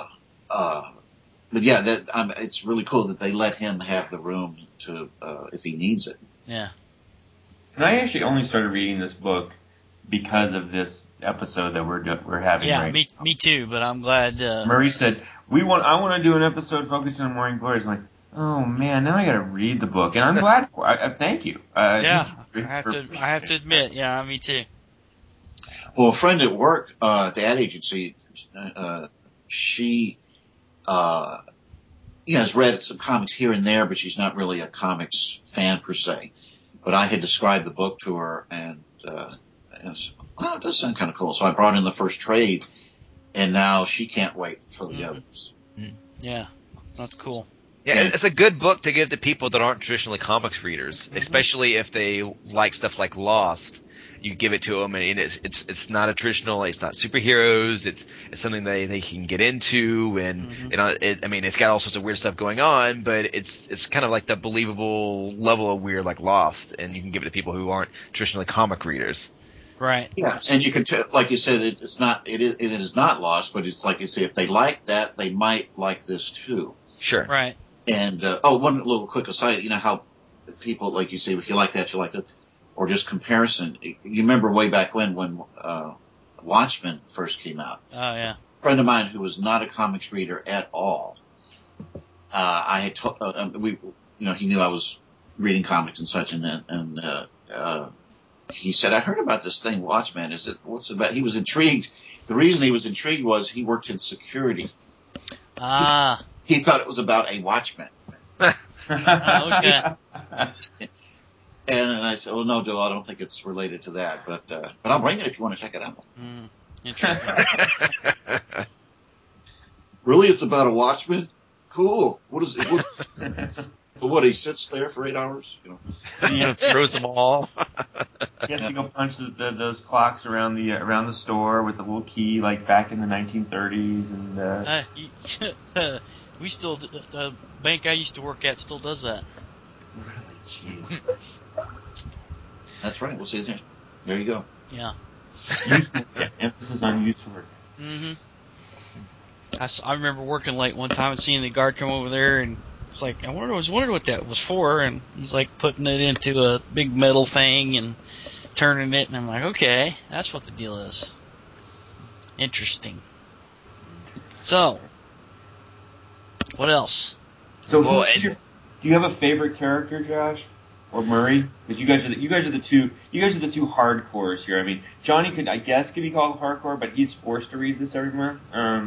yeah, it's really cool that they let him have the room to if he needs it. Yeah. And I actually only started reading this book because of this episode that we're having. Yeah, right me too. But I'm glad. Murray said, I want to do an episode focusing on Morning Glories. I'm like, oh man, now I got to read the book, and I'm glad for it. Thank you. Yeah, thank you I have to admit, yeah, me too. Well, a friend at work at the ad agency, she has read some comics here and there, but she's not really a comics fan per se. But I had described the book to her, and said, well, it does sound kind of cool. So I brought in the first trade, and now she can't wait for the others. Yeah, that's cool. Yeah, it's a good book to give to people that aren't traditionally comics readers, especially if they like stuff like Lost. You give it to them, and it's not a traditional. It's not superheroes. It's something they can get into, and it's got all sorts of weird stuff going on, but it's kind of like the believable level of weird like Lost, and you can give it to people who aren't traditionally comic readers. Right. Yeah, and you can tell, like you said, it is not Lost, but it's like you say, if they like that, they might like this too. Sure. Right. And one little quick aside, how people, like you say, if you like that, you like that, or just comparison. You remember way back when Watchmen first came out. Oh yeah. A friend of mine who was not a comics reader at all. I had told he knew I was reading comics and such, and he said, I heard about this thing, Watchmen. What's it about? He was intrigued. The reason he was intrigued was he worked in security. Ah. He thought it was about a watchman. Okay. And I said, "Oh no, Joe, I don't think it's related to that, but I'll bring it if you want to check it out." Interesting. Really, it's about a watchman? Cool. What is it? What he sits there for 8 hours? Throws them all. He has to go punch those clocks around the store with the little key, like back in the 1930s, and we still the bank I used to work at still does that. Really, jeez. That's right. We'll see. There you go. Yeah. Emphasis on useful work. Mm-hmm. I remember working late one time and seeing the guard come over there, and it's like I was wondering what that was for, and he's like putting it into a big metal thing and turning it, and I'm like, okay, that's what the deal is. Interesting. So, what else? So, Well, do you have a favorite character, Josh or Murray? Because you guys are the two hardcores here. I mean, Johnny could be called hardcore, but he's forced to read this every month.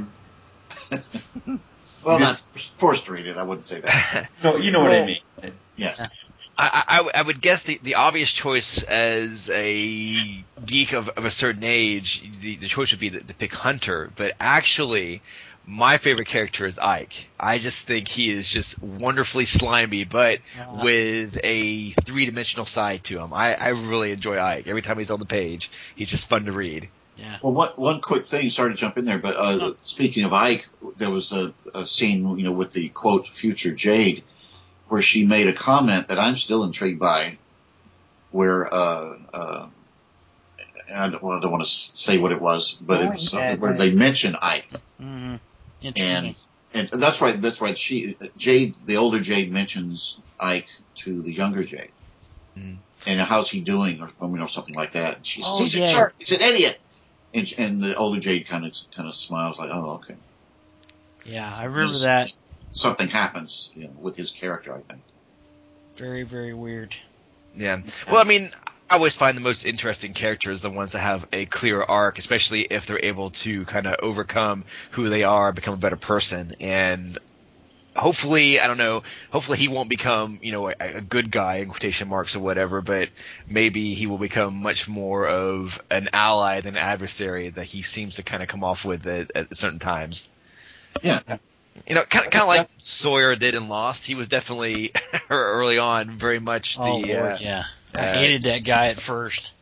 Well, not forced to read it. I wouldn't say that. No, you know what I mean. Yes. I would guess the obvious choice as a geek of a certain age, the choice would be to pick Hunter, but actually my favorite character is Ike. I just think he is just wonderfully slimy, but with a three-dimensional side to him. I really enjoy Ike. Every time he's on the page, he's just fun to read. Yeah. Well, one quick thing, sorry to jump in there, but speaking of Ike, there was a scene, with the quote, future Jade, where she made a comment that I'm still intrigued by, where I don't want to say what it was, but it was something where they mention Ike. Mm-hmm. Interesting. And that's right. Jade, the older Jade, mentions Ike to the younger Jade. Mm. And how's he doing, or something like that. And she says, he's a jerk. He's an idiot. And the older Jade kind of smiles like, oh, okay. Yeah, I remember that. Something happens, with his character, I think. Very, very weird. Yeah. Well, I mean, I always find the most interesting characters the ones that have a clear arc, especially if they're able to kind of overcome who they are, become a better person. And hopefully, I don't know, hopefully he won't become, a good guy in quotation marks or whatever, but maybe he will become much more of an ally than an adversary that he seems to kind of come off with at certain times. Yeah. Kind of like Sawyer did in Lost. He was definitely early on very much the. Lord, yeah. I hated that guy at first.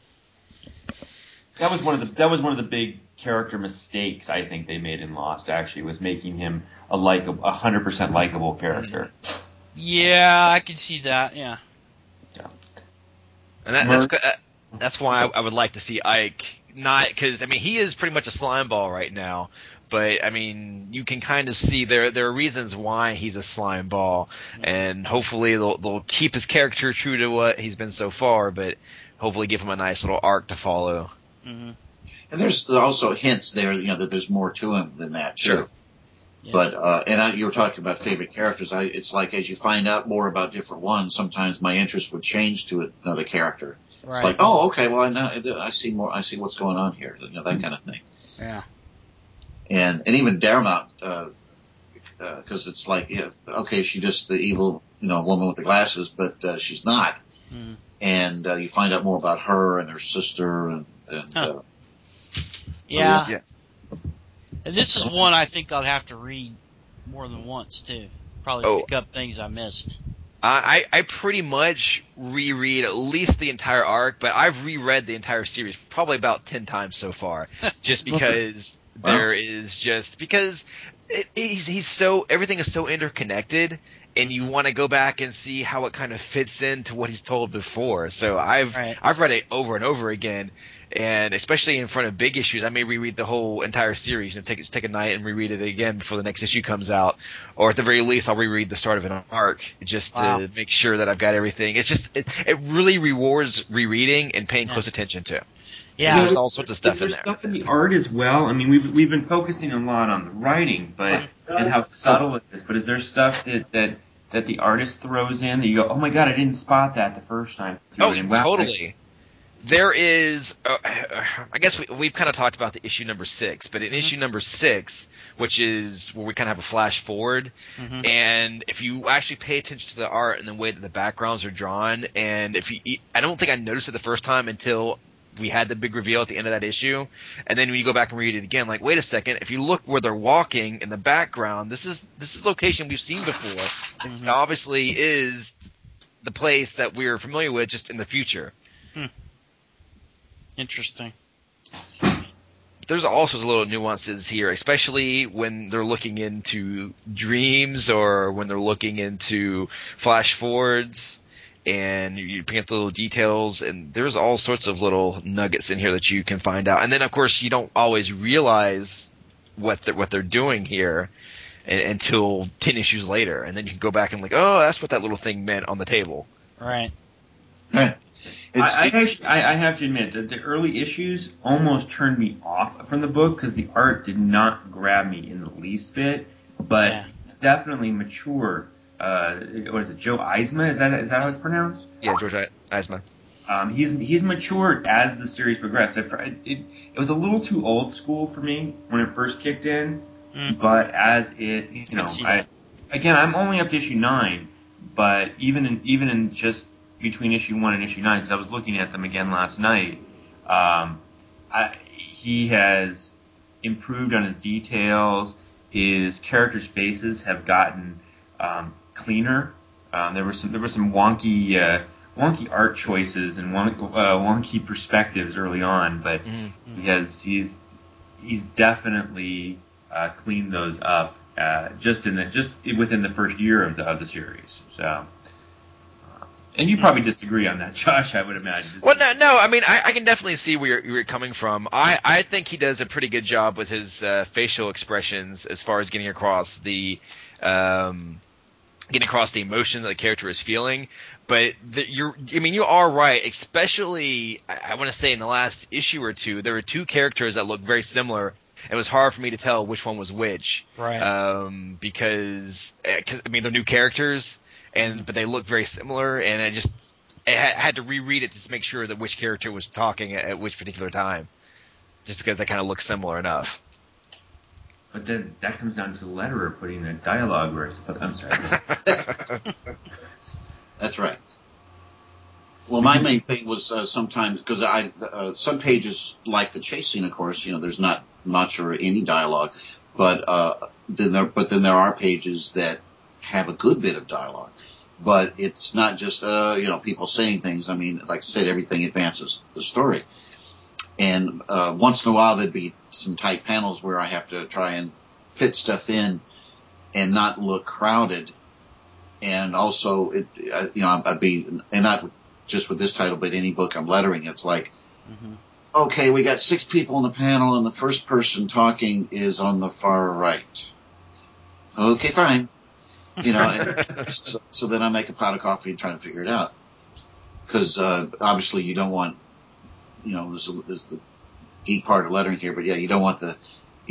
That was one of the big character mistakes I think they made in Lost. Actually, was making him a 100% likable character. Yeah, I can see that. Yeah. Yeah. And that's why I would like to see Ike. Not because he is pretty much a slime ball right now. But, you can kind of see there are reasons why he's a slime ball, and hopefully they'll keep his character true to what he's been so far, but hopefully give him a nice little arc to follow. Mm-hmm. And there's also hints there, that there's more to him than that, too. Sure. Yeah. But, you were talking about favorite characters. It's like as you find out more about different ones, sometimes my interest would change to another character. Right. It's like, oh, okay, well, I see more, I see what's going on here, that kind of thing. Yeah. And even Darmount, because it's like, okay, she's just the evil, woman with the glasses, but she's not. Mm. And you find out more about her and her sister, and Yeah. Yeah. And this is one I think I'll have to read more than once too. Probably pick up things I missed. I pretty much reread at least the entire arc, but I've reread the entire series probably about 10 times so far, just because there is just because he's so everything is so interconnected, and you want to go back and see how it kind of fits into what he's told before. So I've read it over and over again. And especially in front of big issues, I may reread the whole entire series and take a night and reread it again before the next issue comes out. Or at the very least, I'll reread the start of an arc just to make sure that I've got everything. It's just it really rewards rereading and paying close attention to. Yeah, there's all sorts of stuff in there's there. Stuff in the art as well. I mean, we've been focusing a lot on the writing, but and how subtle it is. But is there stuff that the artist throws in that you go, oh my god, I didn't spot that the first time through Oh, it. And wow, totally. There is, I guess we've kind of talked about the issue number 6, but in issue number 6, which is where we kind of have a flash forward, and if you actually pay attention to the art and the way that the backgrounds are drawn, and I don't think I noticed it the first time until we had the big reveal at the end of that issue, and then when you go back and read it again, like, wait a second, if you look where they're walking in the background, this is location we've seen before. It obviously is the place that we're familiar with, just in the future. Interesting. There's all sorts of little nuances here, especially when they're looking into dreams or when they're looking into flash forwards, and you pick up the little details, and there's all sorts of little nuggets in here that you can find out. And then, of course, you don't always realize what they're doing here until 10 issues later, and then you can go back and like, oh, that's what that little thing meant on the table. Right. I have to admit that the early issues almost turned me off from the book because the art did not grab me in the least bit, but it's definitely mature. What is it, Joe Eisma? Is that how it's pronounced? Yeah, George Eisma. He's matured as the series progressed. It was a little too old school for me when it first kicked in, but as it, I'm only up to issue 9, but even in just between issue 1 and issue 9, because I was looking at them again last night, he has improved on his details. His characters' faces have gotten cleaner. There were some wonky art choices and wonky perspectives early on, but he's definitely cleaned those up just within the first year of the series. So. And you probably disagree on that, Josh, I would imagine. Well, no. I mean, I can definitely see where you're coming from. I think he does a pretty good job with his facial expressions as far as getting across the emotion that the character is feeling. But you are right. Especially, I want to say in the last issue or two, there were 2 characters that looked very similar. It was hard for me to tell which one was which. Right. Because I mean, they're new characters. But they look very similar, and I had to reread it just to make sure that which character was talking at which particular time, just because they kind of look similar enough. But then that comes down to the letterer putting a dialogue where I'm sorry. That's right. Well, my main thing was sometimes because some pages, like the chase scene, of course, there's not much or any dialogue, but then there are pages that have a good bit of dialogue, but it's not just people saying things. I mean, like I said, everything advances the story, and once in a while there'd be some tight panels where I have to try and fit stuff in and not look crowded, and also I'd be, and not just with this title, but any book I'm lettering, it's like, okay, we got 6 people in the panel, and the first person talking is on the far right. Okay, fine. So then I make a pot of coffee and try to figure it out. Because obviously you don't want, as the geek part of lettering here, but yeah, you don't want the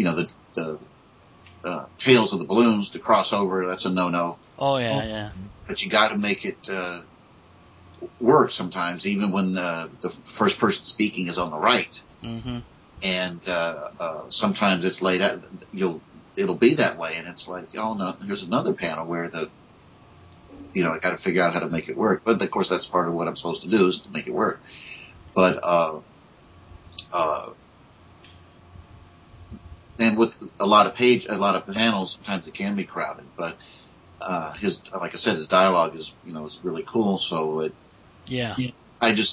tails of the balloons to cross over. That's a no-no. Oh yeah. But you got to make it work sometimes, even when the first person speaking is on the right. Mm-hmm. And sometimes it's laid out. It'll be that way, and it's like, oh no, here's another panel where I got to figure out how to make it work. But of course, that's part of what I'm supposed to do is to make it work. But and with a lot of panels, sometimes it can be crowded. But like I said, his dialogue is really cool. So I just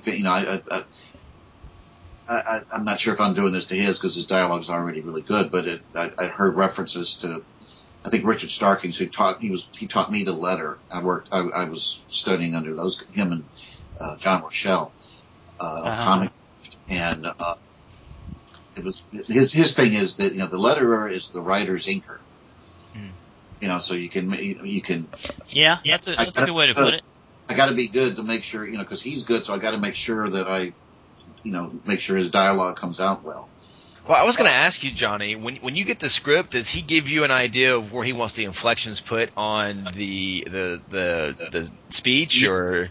I'm not sure if I'm doing this to his because his dialogue is already really good. But I heard references to, I think Richard Starkings, he taught me to letter. I was studying under him and John Rochelle of Comic, and it was his thing is that the letterer is the writer's inker. So you can. Yeah, that's a good way to put it. I got to be good to make sure because he's good, so I got to make sure that I make sure his dialogue comes out well. Well, I was going to ask you, Johnny, when you get the script, does he give you an idea of where he wants the inflections put on the speech, or?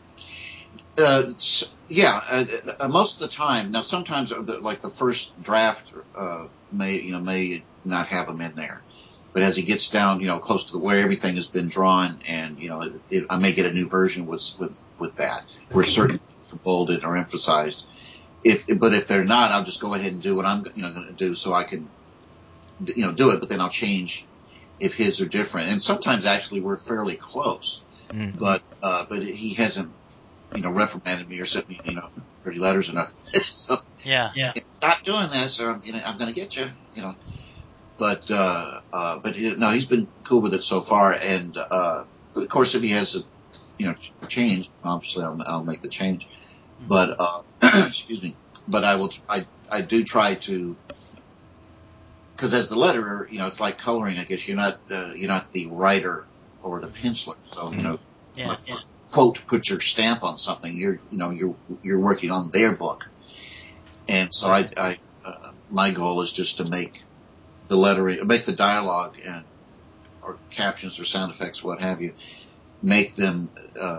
Most of the time. Now, sometimes the first draft may not have them in there, but as he gets down, close to where everything has been drawn, and I may get a new version with that where certain things are bolded or emphasized. But if they're not, I'll just go ahead and do what I'm going to do, so I can do it. But then I'll change if his are different. And sometimes actually we're fairly close, but he hasn't reprimanded me or sent me dirty letters or nothing. So stop doing this, or I'm going to get you. But no, he's been cool with it so far. And of course, if he has a change, obviously I'll make the change. But excuse me. But I do try to, because as the letterer, it's like coloring. I guess you're not the writer or the penciler. So quote, put your stamp on something. You're working on their book. And so my goal is just to make the lettering, make the dialogue or captions or sound effects, what have you, make them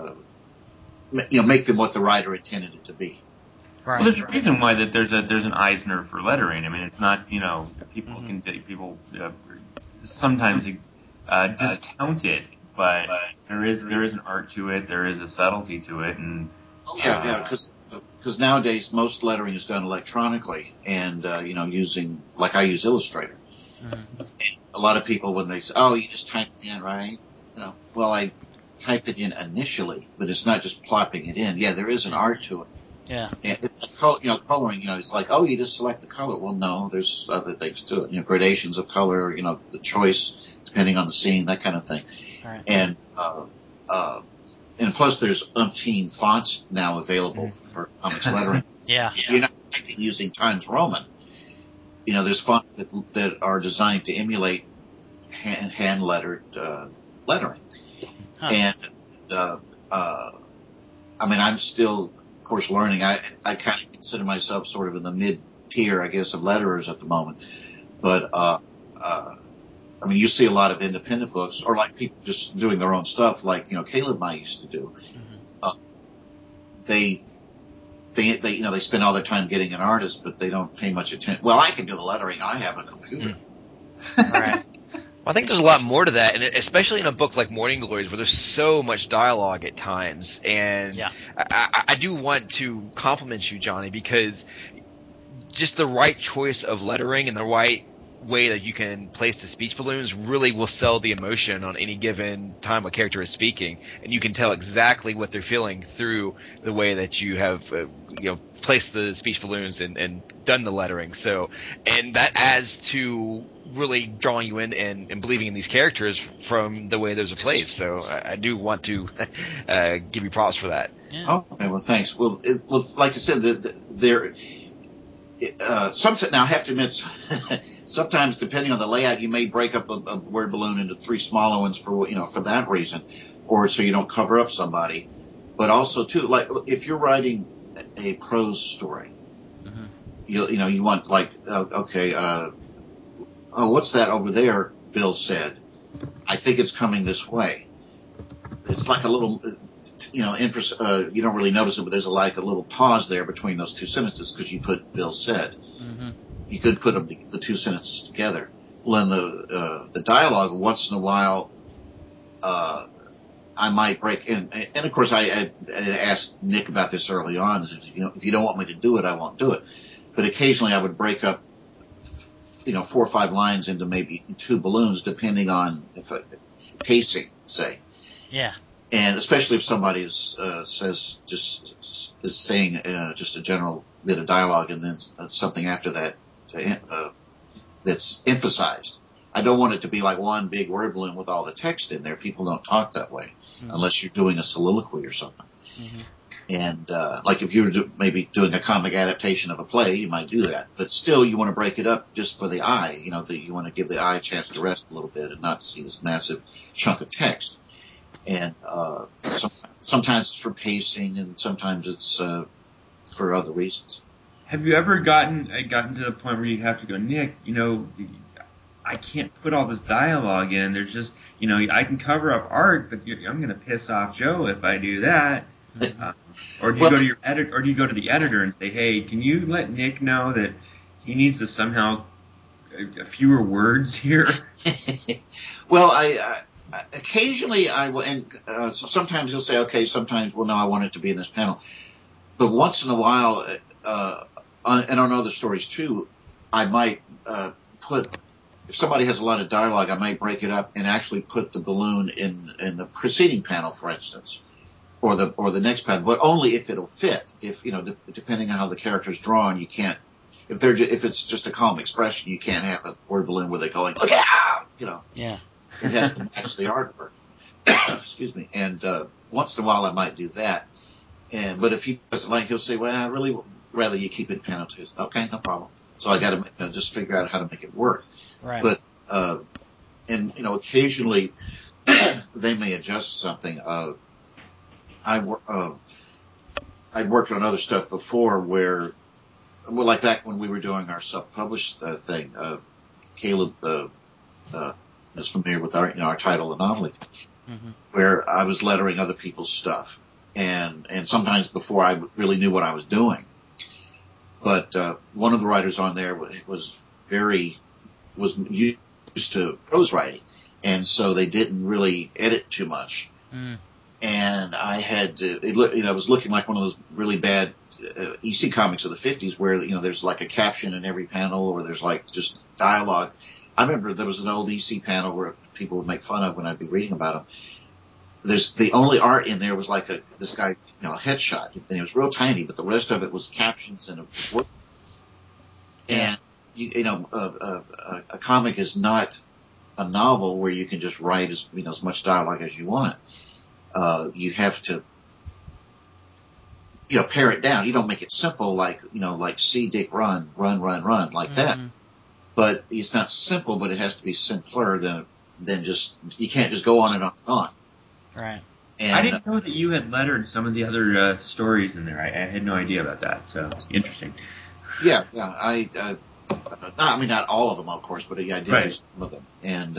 what the writer intended it to be. Right. Well, there's a reason why that there's an Eisner for lettering. I mean, it's not people sometimes discount it, but there is an art to it. There is a subtlety to it, and because nowadays most lettering is done electronically, and using, like, I use Illustrator. Mm-hmm. A lot of people, when they say, "Oh, you just type it in, right?" Well, I type it in initially, but it's not just plopping it in. Yeah, there is an art to it. Yeah. And coloring, it's like, oh, you just select the color. Well, no, there's other things to it. Gradations of color, the choice depending on the scene, that kind of thing. Right. And plus there's umpteen fonts now available for comics lettering. Yeah. You're not typing using Times Roman. There's fonts that are designed to emulate hand lettered lettering. Huh. And I'm still, of course, learning. I kind of consider myself sort of in the mid-tier, I guess, of letterers at the moment. But you see a lot of independent books, or like people just doing their own stuff, like Caleb and I used to do. Mm-hmm. They spend all their time getting an artist, but they don't pay much attention. Well, I can do the lettering. I have a computer. All right. Well, I think there's a lot more to that, and especially in a book like Morning Glories, where there's so much dialogue at times. And I do want to compliment you, Johnny, because just the right choice of lettering and the right way that you can place the speech balloons really will sell the emotion on any given time a character is speaking, and you can tell exactly what they're feeling through the way that you have placed the speech balloons and done the lettering. So, and that adds to really drawing you in and believing in these characters from the way those are placed. So I do want to give you props for that. Yeah. Okay, well, thanks. Well, like I said, there. Sometimes, now I have to admit, sometimes depending on the layout, you may break up a word balloon into 3 smaller ones for that reason, or so you don't cover up somebody. But also too, like if you're writing a prose story, mm-hmm. you want like, okay, what's that over there? Bill said, I think it's coming this way. It's like a little, you don't really notice it, but there's like a little pause there between those two sentences because you put Bill said. Mm-hmm. You could put the two sentences together. Well, in the dialogue, once in a while, I might break in, and of course I asked Nick about this early on. If you don't want me to do it, I won't do it. But occasionally I would break up, 4 or 5 lines into maybe 2 balloons, depending on pacing, say. Yeah. And especially if somebody is saying just a general bit of dialogue and then something after that that's emphasized. I don't want it to be like one big word balloon with all the text in there. People don't talk that way unless you're doing a soliloquy or something. Mm-hmm. And like if you were maybe doing a comic adaptation of a play, you might do that. But still, you want to break it up just for the eye. You want to give the eye a chance to rest a little bit and not see this massive chunk of text. And sometimes it's for pacing, and sometimes it's for other reasons. Have you ever gotten to the point where you have to go, Nick, I can't put all this dialogue in. There's just, I can cover up art, but I'm going to piss off Joe if I do that. Or do you go to your editor, or do you go to the editor and say, hey, can you let Nick know that he needs to somehow fewer words here? Well, I occasionally I will, and so sometimes he'll say, okay, sometimes, well, no, I want it to be in this panel. But once in a while, and on other stories too, I might put, if somebody has a lot of dialogue, I might break it up and actually put the balloon in the preceding panel, for instance, or the next panel, but only if it'll fit. If depending on how the character's drawn, you can't. If it's just a calm expression, you can't have a word balloon where they're going, look out, Yeah. It has to match the artwork. Excuse me. And once in a while, I might do that. But if he doesn't like, he'll say, well, I really would rather you keep it in panel 2. Okay, no problem. So I got to just figure out how to make it work. Right. But occasionally they may adjust something. I'd worked on other stuff before where, well, like back when we were doing our self-published thing, Caleb is familiar with our title, Anomaly, where I was lettering other people's stuff, and sometimes before I really knew what I was doing. But one of the writers on there was used to prose writing, and so they didn't really edit too much. And I had to, it was looking like one of those really bad EC comics of the 50s where, there's like a caption in every panel, or there's like just dialogue. I remember there was an old EC panel where people would make fun of when I'd be reading about them. The only art in there was like this guy, a headshot, and it was real tiny, but the rest of it was captions and a word. And a comic is not a novel where you can just write as much dialogue as you want. You have to, pare it down. You don't make it simple like see Dick run like that. But it's not simple, but it has to be simpler than just, you can't just go on and on and on. Right. And I didn't know that you had lettered some of the other stories in there. I had no idea about that. So interesting. Yeah. I mean, not all of them, of course, but I did do some of them. And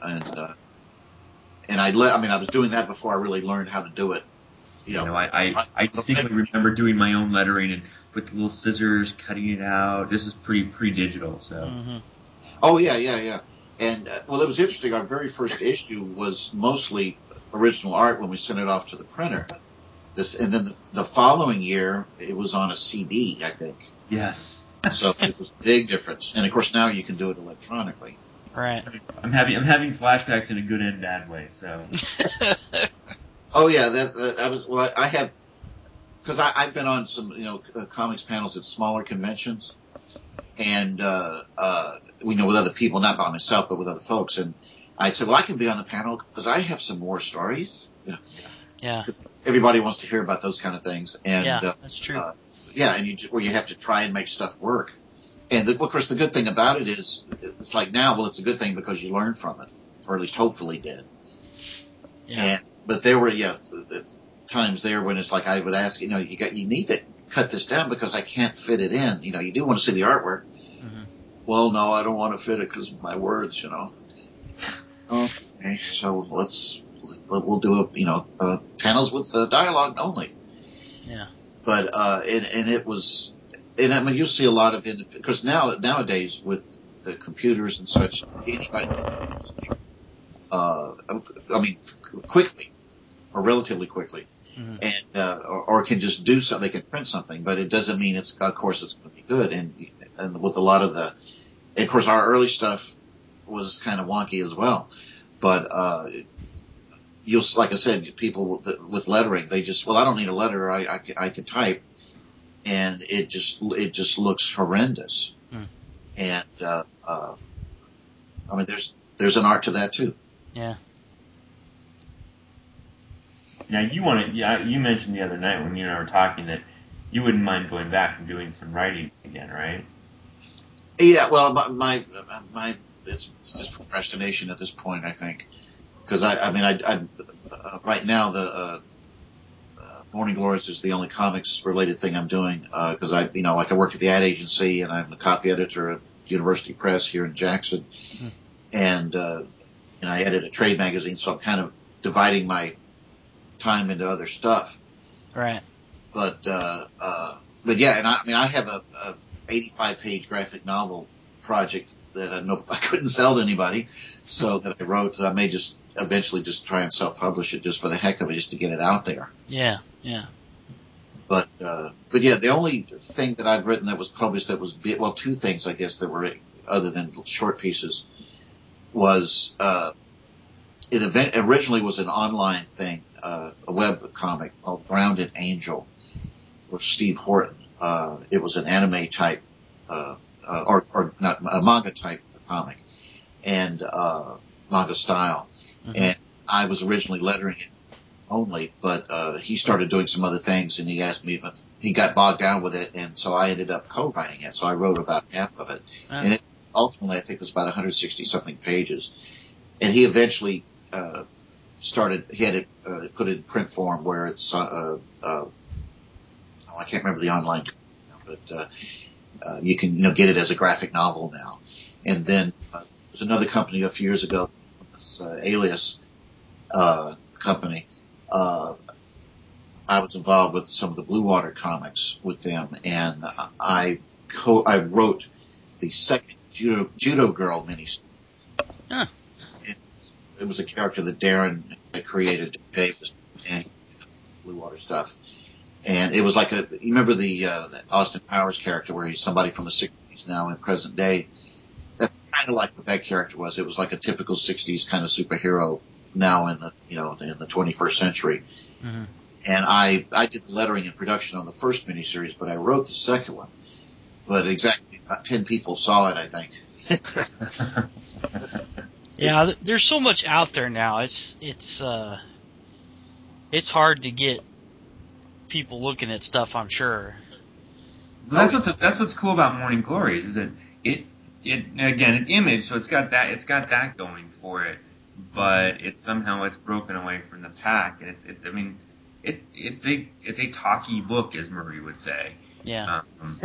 I was doing that before I really learned how to do it. I distinctly remember doing my own lettering and with little scissors cutting it out. This is pre-digital, so. Oh yeah. And it was interesting. Our very first issue was mostly original art when we sent it off to the printer. And then the following year it was on a CD, I think. Yes. So it was a big difference. And of course now you can do it electronically. Right. I'm having flashbacks in a good and bad way. So. Oh yeah, I have, because I've been on some comics panels at smaller conventions, and with other people, not by myself, but with other folks. And I said, well, I can be on the panel because I have some more stories. Yeah. Everybody wants to hear about those kind of things. And, that's true. Where you have to try and make stuff work. And of course, the good thing about it is it's like now, well, it's a good thing because you learned from it, or at least hopefully did. Yeah. But there were, times there when it's like I would ask, you need to cut this down because I can't fit it in. You do want to see the artwork. Mhm. Well, no, I don't want to fit it because of my words, Okay, so we'll do panels with dialogue only. Yeah. But, and it was, and I mean, you see a lot of it, because nowadays with the computers and such, anybody, quickly, or relatively quickly, Mhm. and, or can just do something, they can print something, but it doesn't mean of course it's going to be good. And with a lot of and of course our early stuff was kind of wonky as well, but, like I said, people with lettering, they just, I don't need a letter, I can type, and it just looks horrendous. Hmm. And, I mean, there's an art to that too. Yeah. Now you mentioned the other night when you and I were talking that you wouldn't mind going back and doing some writing again, right? Yeah, well, my it's just procrastination at this point, I think, because I right now the Morning Glories is the only comics related thing I'm doing, because I work at the ad agency and I'm the copy editor at University Press here in Jackson, and I edit a trade magazine, so I'm kind of dividing my time into other stuff. Right. But yeah, and I have a 85-page graphic novel project that I couldn't sell to anybody, so that I wrote. I may just eventually just try and self-publish it just for the heck of it, just to get it out there. Yeah. Yeah. But yeah, the only thing that I've written that was published that was two things, I guess, that were other than short pieces was it originally was an online thing, a web comic called Grounded Angel for Steve Horton. It was an anime type, or not a manga type comic, and manga style. Mhm. And I was originally lettering it only, but he started doing some other things, and he asked me if he got bogged down with it, and so I ended up co-writing it. So I wrote about half of it, and it ultimately I think was about 160 something pages. And he eventually he had it put it in print form where it's I can't remember the online, but you can get it as a graphic novel now. And then there's another company a few years ago, this Alias company. I was involved with some of the Blue Water comics with them, and I wrote the second Judo Girl miniseries. Huh. It was a character that Darren had created, Davis, and Blue Water stuff. And it was like you remember the Austin Powers character where he's somebody from the 60s now in present day. That's kind of like what that character was. It was like a typical 60s kind of superhero now in the, in the 21st century. Mhm. And I did the lettering and production on the first miniseries, but I wrote the second one. But exactly about 10 people saw it, I think. Yeah, there's so much out there now. It's hard to get people looking at stuff, I'm sure. Well, that's what's cool about Morning Glories is that it again an image, so it's got that going for it, but it's broken away from the pack, and it's a talky book, as Murray would say. Yeah.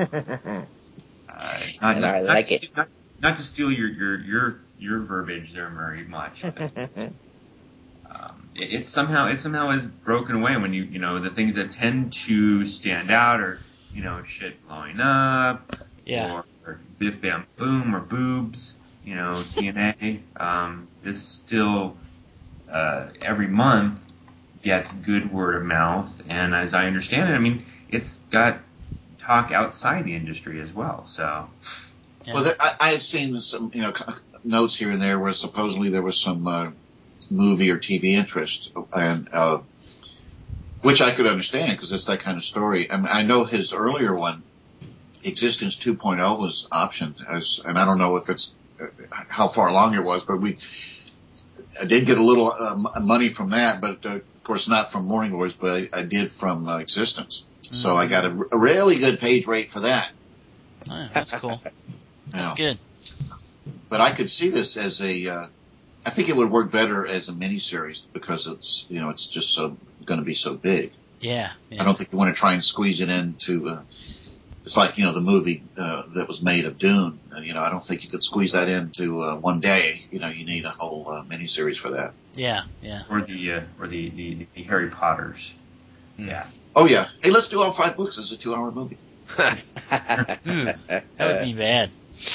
And I like it. Not to steal your verbiage there, Murray, much. But, it somehow is broken away when the things that tend to stand out are shit blowing up, Yeah. or biff bam boom, or boobs, TNA. This still every month gets good word of mouth, and as I understand it, it's got talk outside the industry as well. So. Yeah. Well, I had seen some, notes here and there where supposedly there was some movie or TV interest, and which I could understand because it's that kind of story. I know his earlier one, Existence 2.0, was optioned and I don't know if it's how far along it was, but I did get a little money from that, but of course not from Morning Glories, but I did from Existence. Mm-hmm. So I got a really good page rate for that. Oh, that's cool. That's good. But I could see this as I think it would work better as a miniseries because it's just going to be so big. Yeah. I don't think you want to try and squeeze it into. It's like the movie that was made of Dune. I don't think you could squeeze that into one day. You need a whole miniseries for that. Yeah. Or the Harry Potters. Yeah. Oh yeah. Hey, let's do all 5 books as a 2-hour movie. Ooh, that would be bad.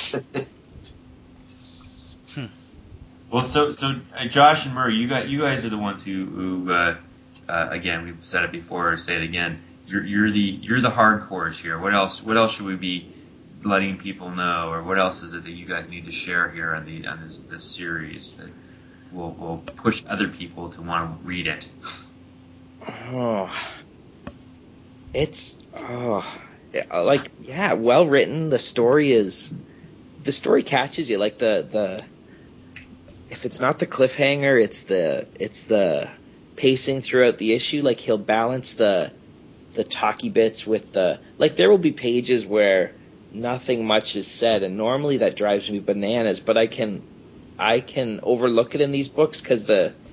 Well, so Josh and Murray, you guys are the ones who again, we've said it before, say it again. You're the hardcores here. What else should we be letting people know, or what else is it that you guys need to share here on this series that will push other people to want to read it? Well written. The story catches you. Like if it's not the cliffhanger, it's the pacing throughout the issue. Like he'll balance the talky bits with there will be pages where nothing much is said, and normally that drives me bananas, but I can overlook it in these books because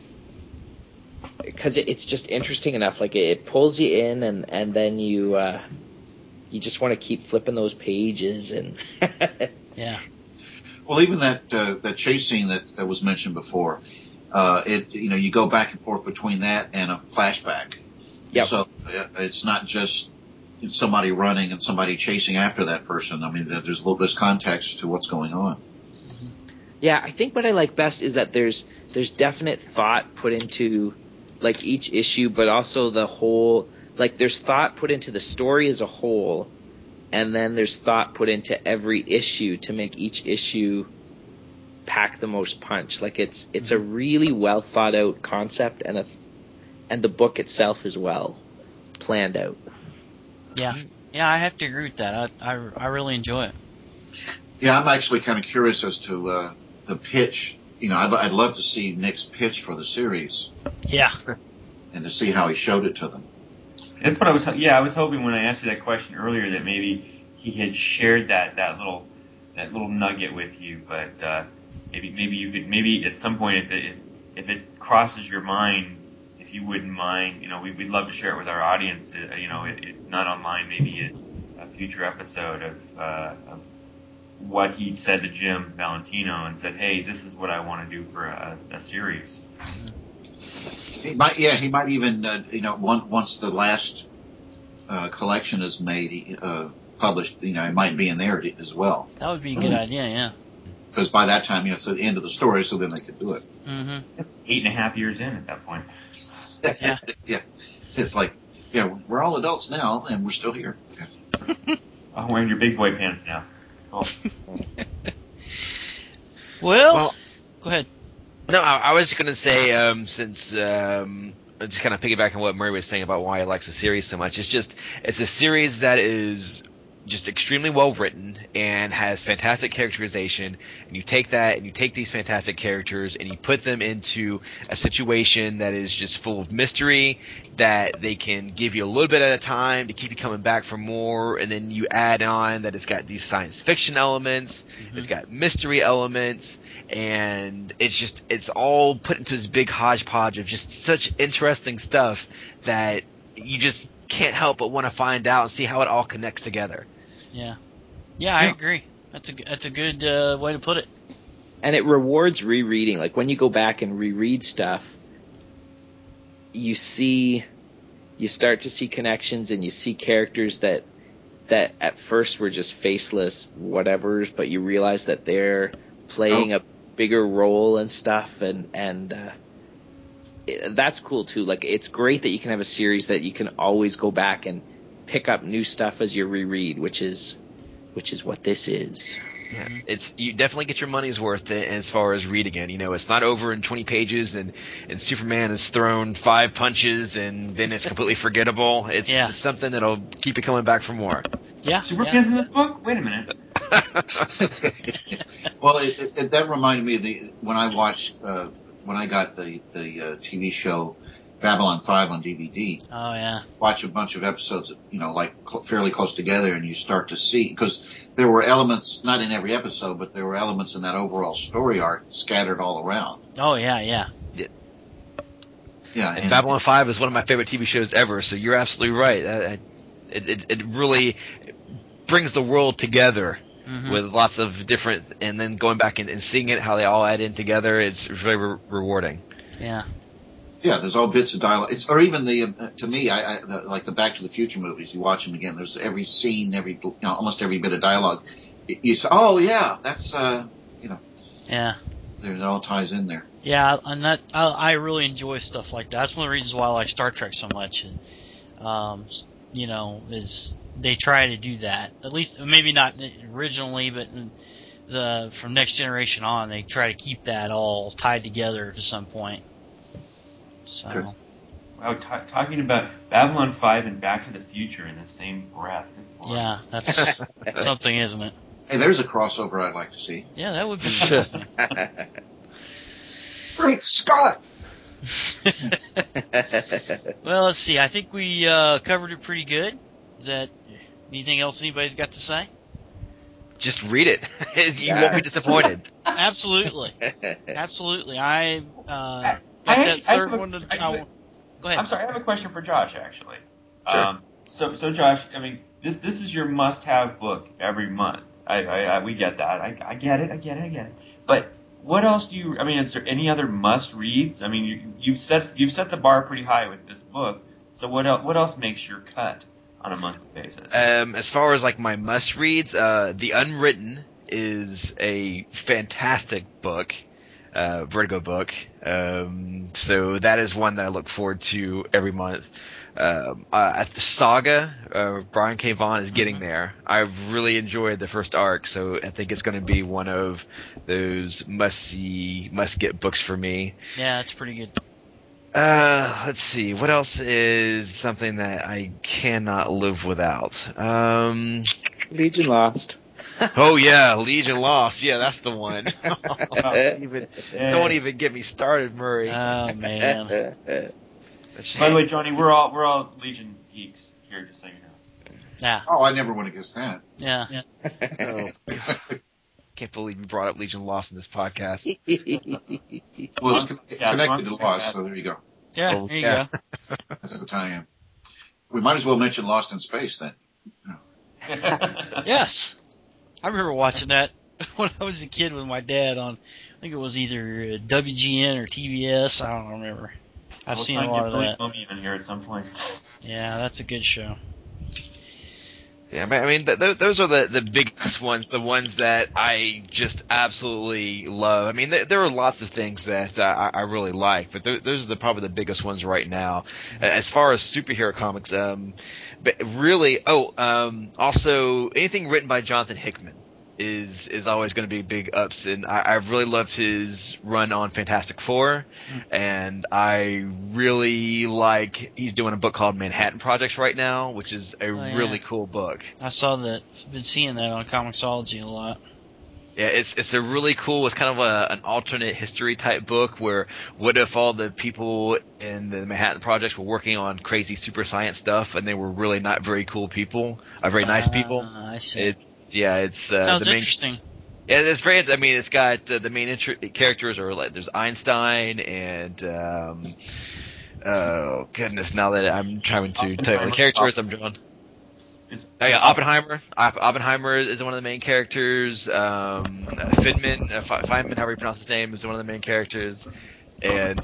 it's just interesting enough. Like it pulls you in, and then you just want to keep flipping those pages and Yeah. Well, even that chase scene that was mentioned before, you go back and forth between that and a flashback. Yep. So it's not just somebody running and somebody chasing after that person. I mean, there's context to what's going on. Yeah, I think what I like best is that there's definite thought put into like each issue, but also the whole, like there's thought put into the story as a whole, and then there's thought put into every issue to make each issue pack the most punch. Like it's a really well thought out concept, and the book itself is well planned out. Yeah. Yeah, I have to agree with that. I really enjoy it. Yeah, I'm actually kind of curious as to the pitch. I'd love to see Nick's pitch for the series. Yeah. And to see how he showed it to them. That's what I was. Yeah, I was hoping when I asked you that question earlier that maybe he had shared that little nugget with you. But maybe you could at some point if it crosses your mind, if you wouldn't mind, we'd love to share it with our audience. It not online, maybe a future episode of what he said to Jim Valentino and said, hey, this is what I want to do for a series. He might even, once the last collection is made, published, it might be in there as well. That would be a good idea, yeah. Because by that time, it's the end of the story, so then they could do it. Mm-hmm. 8.5 years in at that point. Yeah. Yeah. It's like, we're all adults now, and we're still here. I'm wearing your big boy pants now. Cool. Well, go ahead. No, I was going to say, since just kind of piggybacking on what Murray was saying about why he likes the series so much, it's a series that is just extremely well written and has fantastic characterization, and you take that and you take these fantastic characters and you put them into a situation that is just full of mystery that they can give you a little bit at a time to keep you coming back for more, and then you add on that it's got these science fiction elements, it's got mystery elements, and it's all put into this big hodgepodge of just such interesting stuff that you just can't help but want to find out and see how it all connects together. Yeah. Yeah, I agree. That's a good way to put it. And it rewards rereading. Like when you go back and reread stuff, you start to see connections, and you see characters that at first were just faceless whatevers, but you realize that they're playing a bigger role and stuff, and that's cool too. Like it's great that you can have a series that you can always go back and pick up new stuff as you reread, which is what this is. Yeah, you definitely get your money's worth as far as reading it. It's not over in 20 pages and Superman has thrown 5 punches and then it's completely forgettable. It's just something that'll keep you coming back for more. Yeah. Superman's in this book? Wait a minute. Well, that reminded me of when I watched when I got the TV show Babylon 5 on DVD. Oh yeah. Watch a bunch of episodes, fairly close together, and you start to see, because there were elements, not in every episode, but there were elements in that overall story arc scattered all around. Oh yeah. Yeah, And Babylon 5 is one of my favorite TV shows ever. So you're absolutely right. It really brings the world together with lots of different, and then going back and seeing it, how they all add in together, it's very rewarding. Yeah. Yeah, there's all bits of dialogue. Or even to me, like the Back to the Future movies. You watch them again. There's every scene, almost every bit of dialogue. You say, oh yeah, that's Yeah. it all ties in there. Yeah, and I really enjoy stuff like that. That's one of the reasons why I like Star Trek so much. And, is they try to do that. At least maybe not originally, but from Next Generation on, they try to keep that all tied together to some point. So. Wow, talking about Babylon 5 and Back to the Future in the same breath. Yeah, that's something, isn't it? Hey, there's a crossover I'd like to see. Yeah, that would be interesting. Great Scott! Well, let's see. I think we covered it pretty good. Is that anything else anybody's got to say? Just read it. You won't be disappointed. Absolutely. Absolutely. I got I that third one to... Go ahead. I'm sorry, I have a question for Josh, actually. Sure. So Josh, I mean, this is your must-have book every month. We get that. I get it. But what else do you? I mean, is there any other must-reads? I mean, you've set the bar pretty high with this book. So what else makes your cut on a monthly basis? As far as like my must-reads, The Unwritten is a fantastic book. Vertigo book. So that is one that I look forward to every month. At the Saga, Brian K. Vaughan is getting there. I've really enjoyed the first arc, so I think it's going to be one of those must-get books for me. Yeah, it's pretty good. Let's see. What else is something that I cannot live without? Legion Lost. Oh yeah, Legion Lost. Yeah, that's the one. Don't even get me started, Murray. Oh man. By the way, Johnny, we're all Legion geeks here, just so you know. Yeah. Oh, I never would have guessed that. Yeah. Oh, can't believe you brought up Legion Lost in this podcast. Well, it's connected to Lost, so there you go. Yeah. There you go. That's the tie-in. We might as well mention Lost in Space then. Yes. I remember watching that when I was a kid with my dad on, I think it was either WGN or TBS. I don't remember. I've seen a lot of that. Even here at some point. Yeah, that's a good show. Yeah, I mean, those are the biggest ones, the ones that I just absolutely love. I mean, there are lots of things that I really like, but those are probably the biggest ones right now. As far as superhero comics, but really, also anything written by Jonathan Hickman is always going to be big ups, and I've really loved his run on Fantastic Four, and I really like he's doing a book called Manhattan Projects right now, which is a really cool book. I saw that. Been seeing that on Comixology a lot. Yeah, it's a really cool. It's kind of an alternate history type book where what if all the people in the Manhattan Projects were working on crazy super science stuff and they were really not very cool people, very nice people. I see. It's sounds interesting. Yeah, it's very. I mean, it's got the main characters are like there's Einstein and oh goodness, now that I'm trying to tell you the characters, I'm drawn. Oppenheimer. Oppenheimer is one of the main characters. Feynman, however you pronounce his name, is one of the main characters. And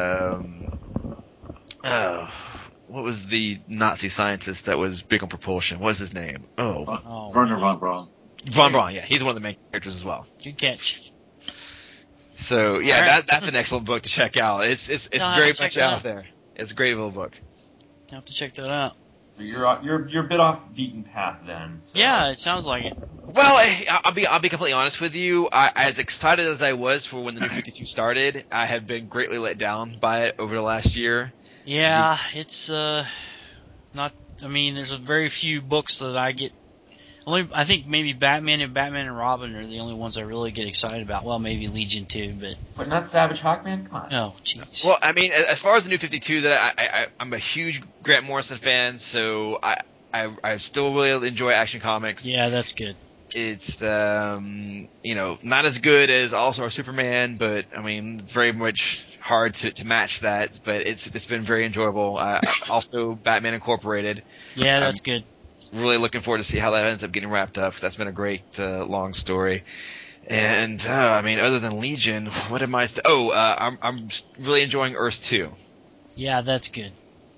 what was the Nazi scientist that was big on propulsion? What was his name? Werner von Braun. Von Braun, yeah, he's one of the main characters as well. Good catch. So yeah, right. that's an excellent book to check out. It's very much out there. It's a great little book. I'll have to check that out. You're a bit off the beaten path then. So. Yeah, it sounds like it. Well, I'll be completely honest with you. As excited as I was for when the New 52 started, I have been greatly let down by it over the last year. Yeah, it's not. I mean, there's a very few books that I get. I think maybe Batman and Robin are the only ones I really get excited about. Well, maybe Legion too, but not Savage Hawkman. Come on. Oh, jeez. Well, I mean, as far as the New 52, that I'm a huge Grant Morrison fan, so I still really enjoy Action Comics. Yeah, that's good. It's not as good as All-Star Superman, but I mean, very much hard to match that, but it's been very enjoyable. Also, Batman Incorporated. Yeah, that's good. Really looking forward to see how that ends up getting wrapped up, because that's been a great long story. And I mean, other than Legion, what am I? I'm really enjoying Earth 2. Yeah, that's good.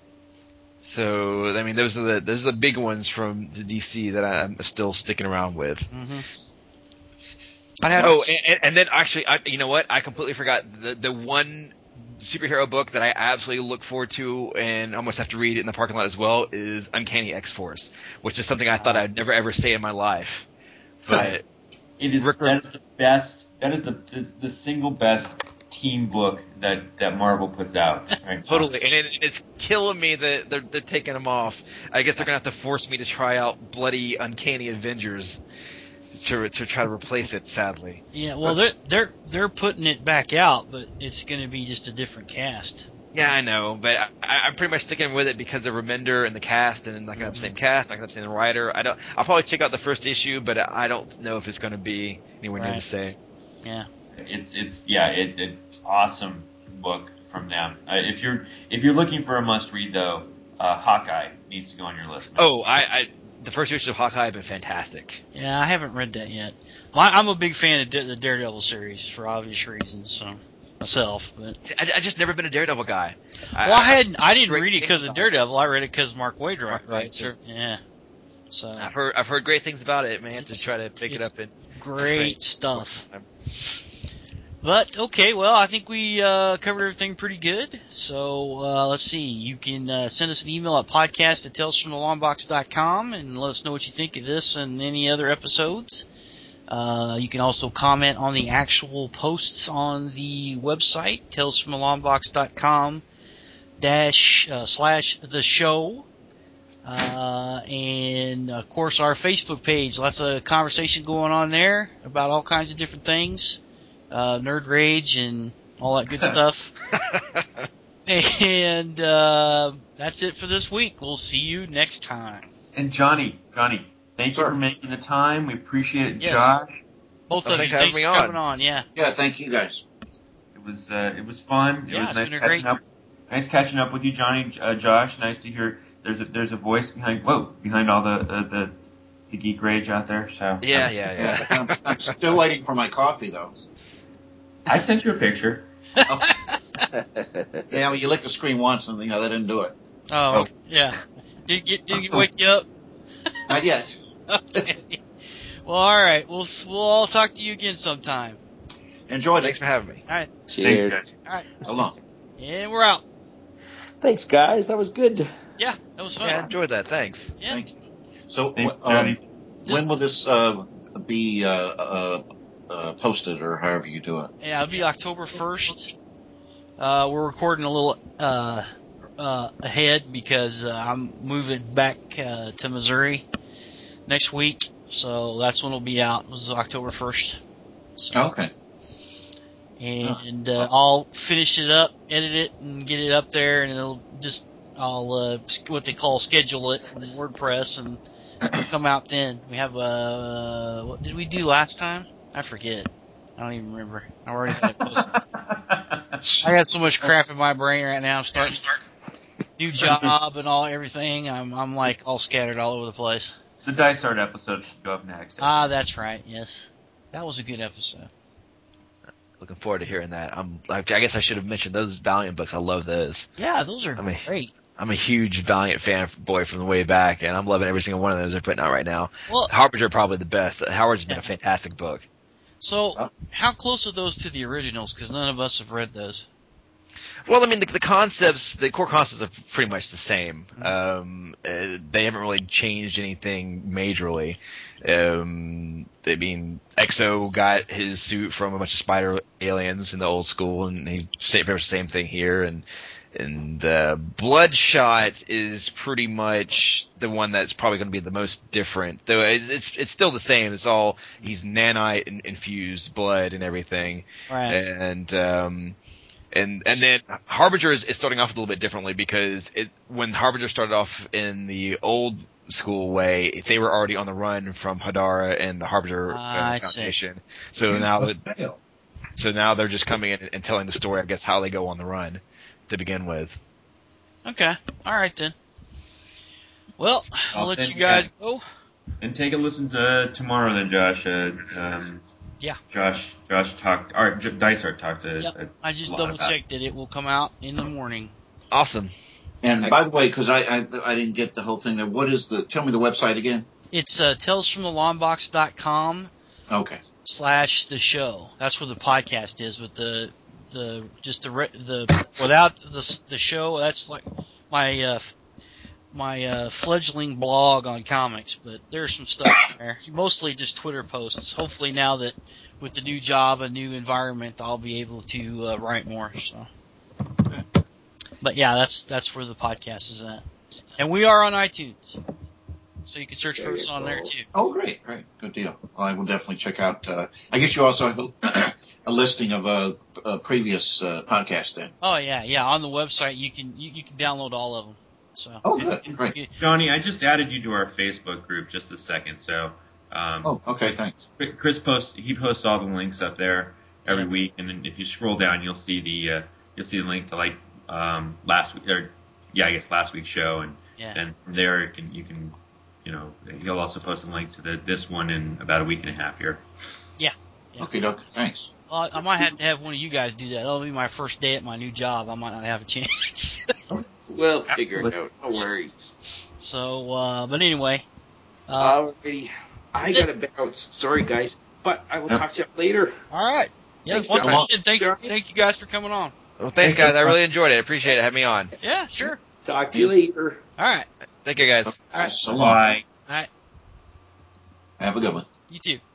So I mean, those are the big ones from the DC that I'm still sticking around with. Mm-hmm. And then actually, you know what? I completely forgot the one superhero book that I absolutely look forward to and almost have to read in the parking lot as well is Uncanny X-Force, which is something I thought I'd never ever say in my life. But that is the best. That is the single best team book that Marvel puts out. Right? Totally, and it's killing me that they're taking them off. I guess they're gonna have to force me to try out bloody Uncanny Avengers to try to replace it. Sadly. Yeah, well, they're putting it back out, but it's going to be just a different cast. Yeah, I know, but I'm pretty much sticking with it because of Remender and the cast, and not gonna have the same cast, not gonna have the same writer. I'll probably check out the first issue, but I don't know if it's gonna be anywhere near the same. Yeah. It's awesome book from them. If you're looking for a must read though, Hawkeye needs to go on your list. Man. Oh, the first issue of Hawkeye have been fantastic. Yeah, I haven't read that yet. I'm a big fan of the Daredevil series for obvious reasons. So myself, but I just never been a Daredevil guy. I didn't read it because of Daredevil. I read it because Mark Waid writes it. Yeah. So I've heard great things about it, man. To try to pick it up and great stuff. But, okay, well, I think we covered everything pretty good. So, let's see. You can send us an email at podcast@talesfromthelongbox.com and let us know what you think of this and any other episodes. You can also comment on the actual posts on the website, talesfromthelongbox.com / the show. And, of course, our Facebook page. Lots of conversation going on there about all kinds of different things. Nerd Rage and all that good stuff. And that's it for this week. We'll see you next time. And Johnny, thank you for making the time. We appreciate it, yes. Josh. Both of you, thanks for coming on. Yeah. Yeah, thank you guys. It was fun. It was nice catching up. Nice catching up with you, Johnny, Josh. Nice to hear. There's a voice behind all the geek rage out there. So yeah. I'm still waiting for my coffee though. I sent you a picture. Oh. Yeah, well, you licked the screen once, and that didn't do it. Oh, yeah. Did it wake you up? Not yet. Okay. Well, all right. We'll all talk to you again sometime. Enjoyed it. Thanks for having me. All right. Cheers. Thanks, guys. All right. So long. And we're out. Thanks, guys. That was good. Yeah, that was fun. Yeah, I enjoyed that. Thanks. Yeah. Thank you. So, Thanks, Johnny. when will this be posted, or however you do it? Yeah, it'll be October 1st. We're recording a little ahead because I'm moving back to Missouri next week, so that's when it'll be out. It was October 1st. So, Okay. And I'll finish it up, edit it, and get it up there, and I'll what they call schedule it in WordPress, and it'll come out then. We have what did we do last time? I forget. I don't even remember. I already had it posted. I got so much crap in my brain right now. I'm starting new job and everything. I'm like all scattered all over the place. The Dice Art episode should go up next. That's right. Yes, that was a good episode. Looking forward to hearing that. I guess I should have mentioned those Valiant books. I love those. Yeah, those are great. I'm a huge Valiant fanboy from the way back, and I'm loving every single one of those they're putting out right now. Well, Harbinger probably the best. Howard's been a fantastic book. So, how close are those to the originals? Because none of us have read those. Well, I mean, the concepts, the core concepts are pretty much the same. They haven't really changed anything majorly. I mean, Exo got his suit from a bunch of spider aliens in the old school, and he pretty much the same thing here. And Bloodshot is pretty much the one that's probably going to be the most different. Though it's still the same. It's all he's nanite infused blood and everything. Right. And then Harbinger is starting off a little bit differently because when Harbinger started off in the old school way, they were already on the run from Hadara and the Harbinger Foundation. So now that So now they're just coming in and telling the story, I guess, how they go on the run to begin with. Okay. All right then. Well, I'll let you guys go. And take a listen to tomorrow then, Josh. Yeah. Josh talked, or Dysart talked to. Yep. I just double checked that it will come out in the morning. Awesome. And by the way, because I didn't get the whole thing there, tell me the website again? It's talesfromthelongbox.com Okay. /the show. That's where the podcast is, but without the show, that's like my fledgling blog on comics, but there's some stuff in there. Mostly just Twitter posts. Hopefully now that with the new job, a new environment, I'll be able to write more. So, but yeah, that's where the podcast is at, and we are on iTunes, so you can search for us on there too. Oh, great, good deal. Well, I will definitely check out. I guess you also have a listing of previous podcasts then. Oh yeah, on the website you can download all of them. So. Good, great. Johnny, I just added you to our Facebook group just a second, so. Okay, thanks. Chris posts all the links up there every week, and then if you scroll down, you'll see the link to last week's show, and then from there you can he'll also post a link to this one in about a week and a half here. Yeah. Okay, Doc. Thanks. Well, I might have to have one of you guys do that. That'll be my first day at my new job. I might not have a chance. We'll figure it out. No worries. So, but anyway. Alrighty. I gotta bounce. Sorry, guys. But I will talk to you later. All right. Yeah, Thank Well, thanks, guys. I really enjoyed it. I appreciate it. Having me on. Yeah, sure. Talk to you later. All right. Thank you, guys. All right. So long. Bye. All right. Have a good one. You too.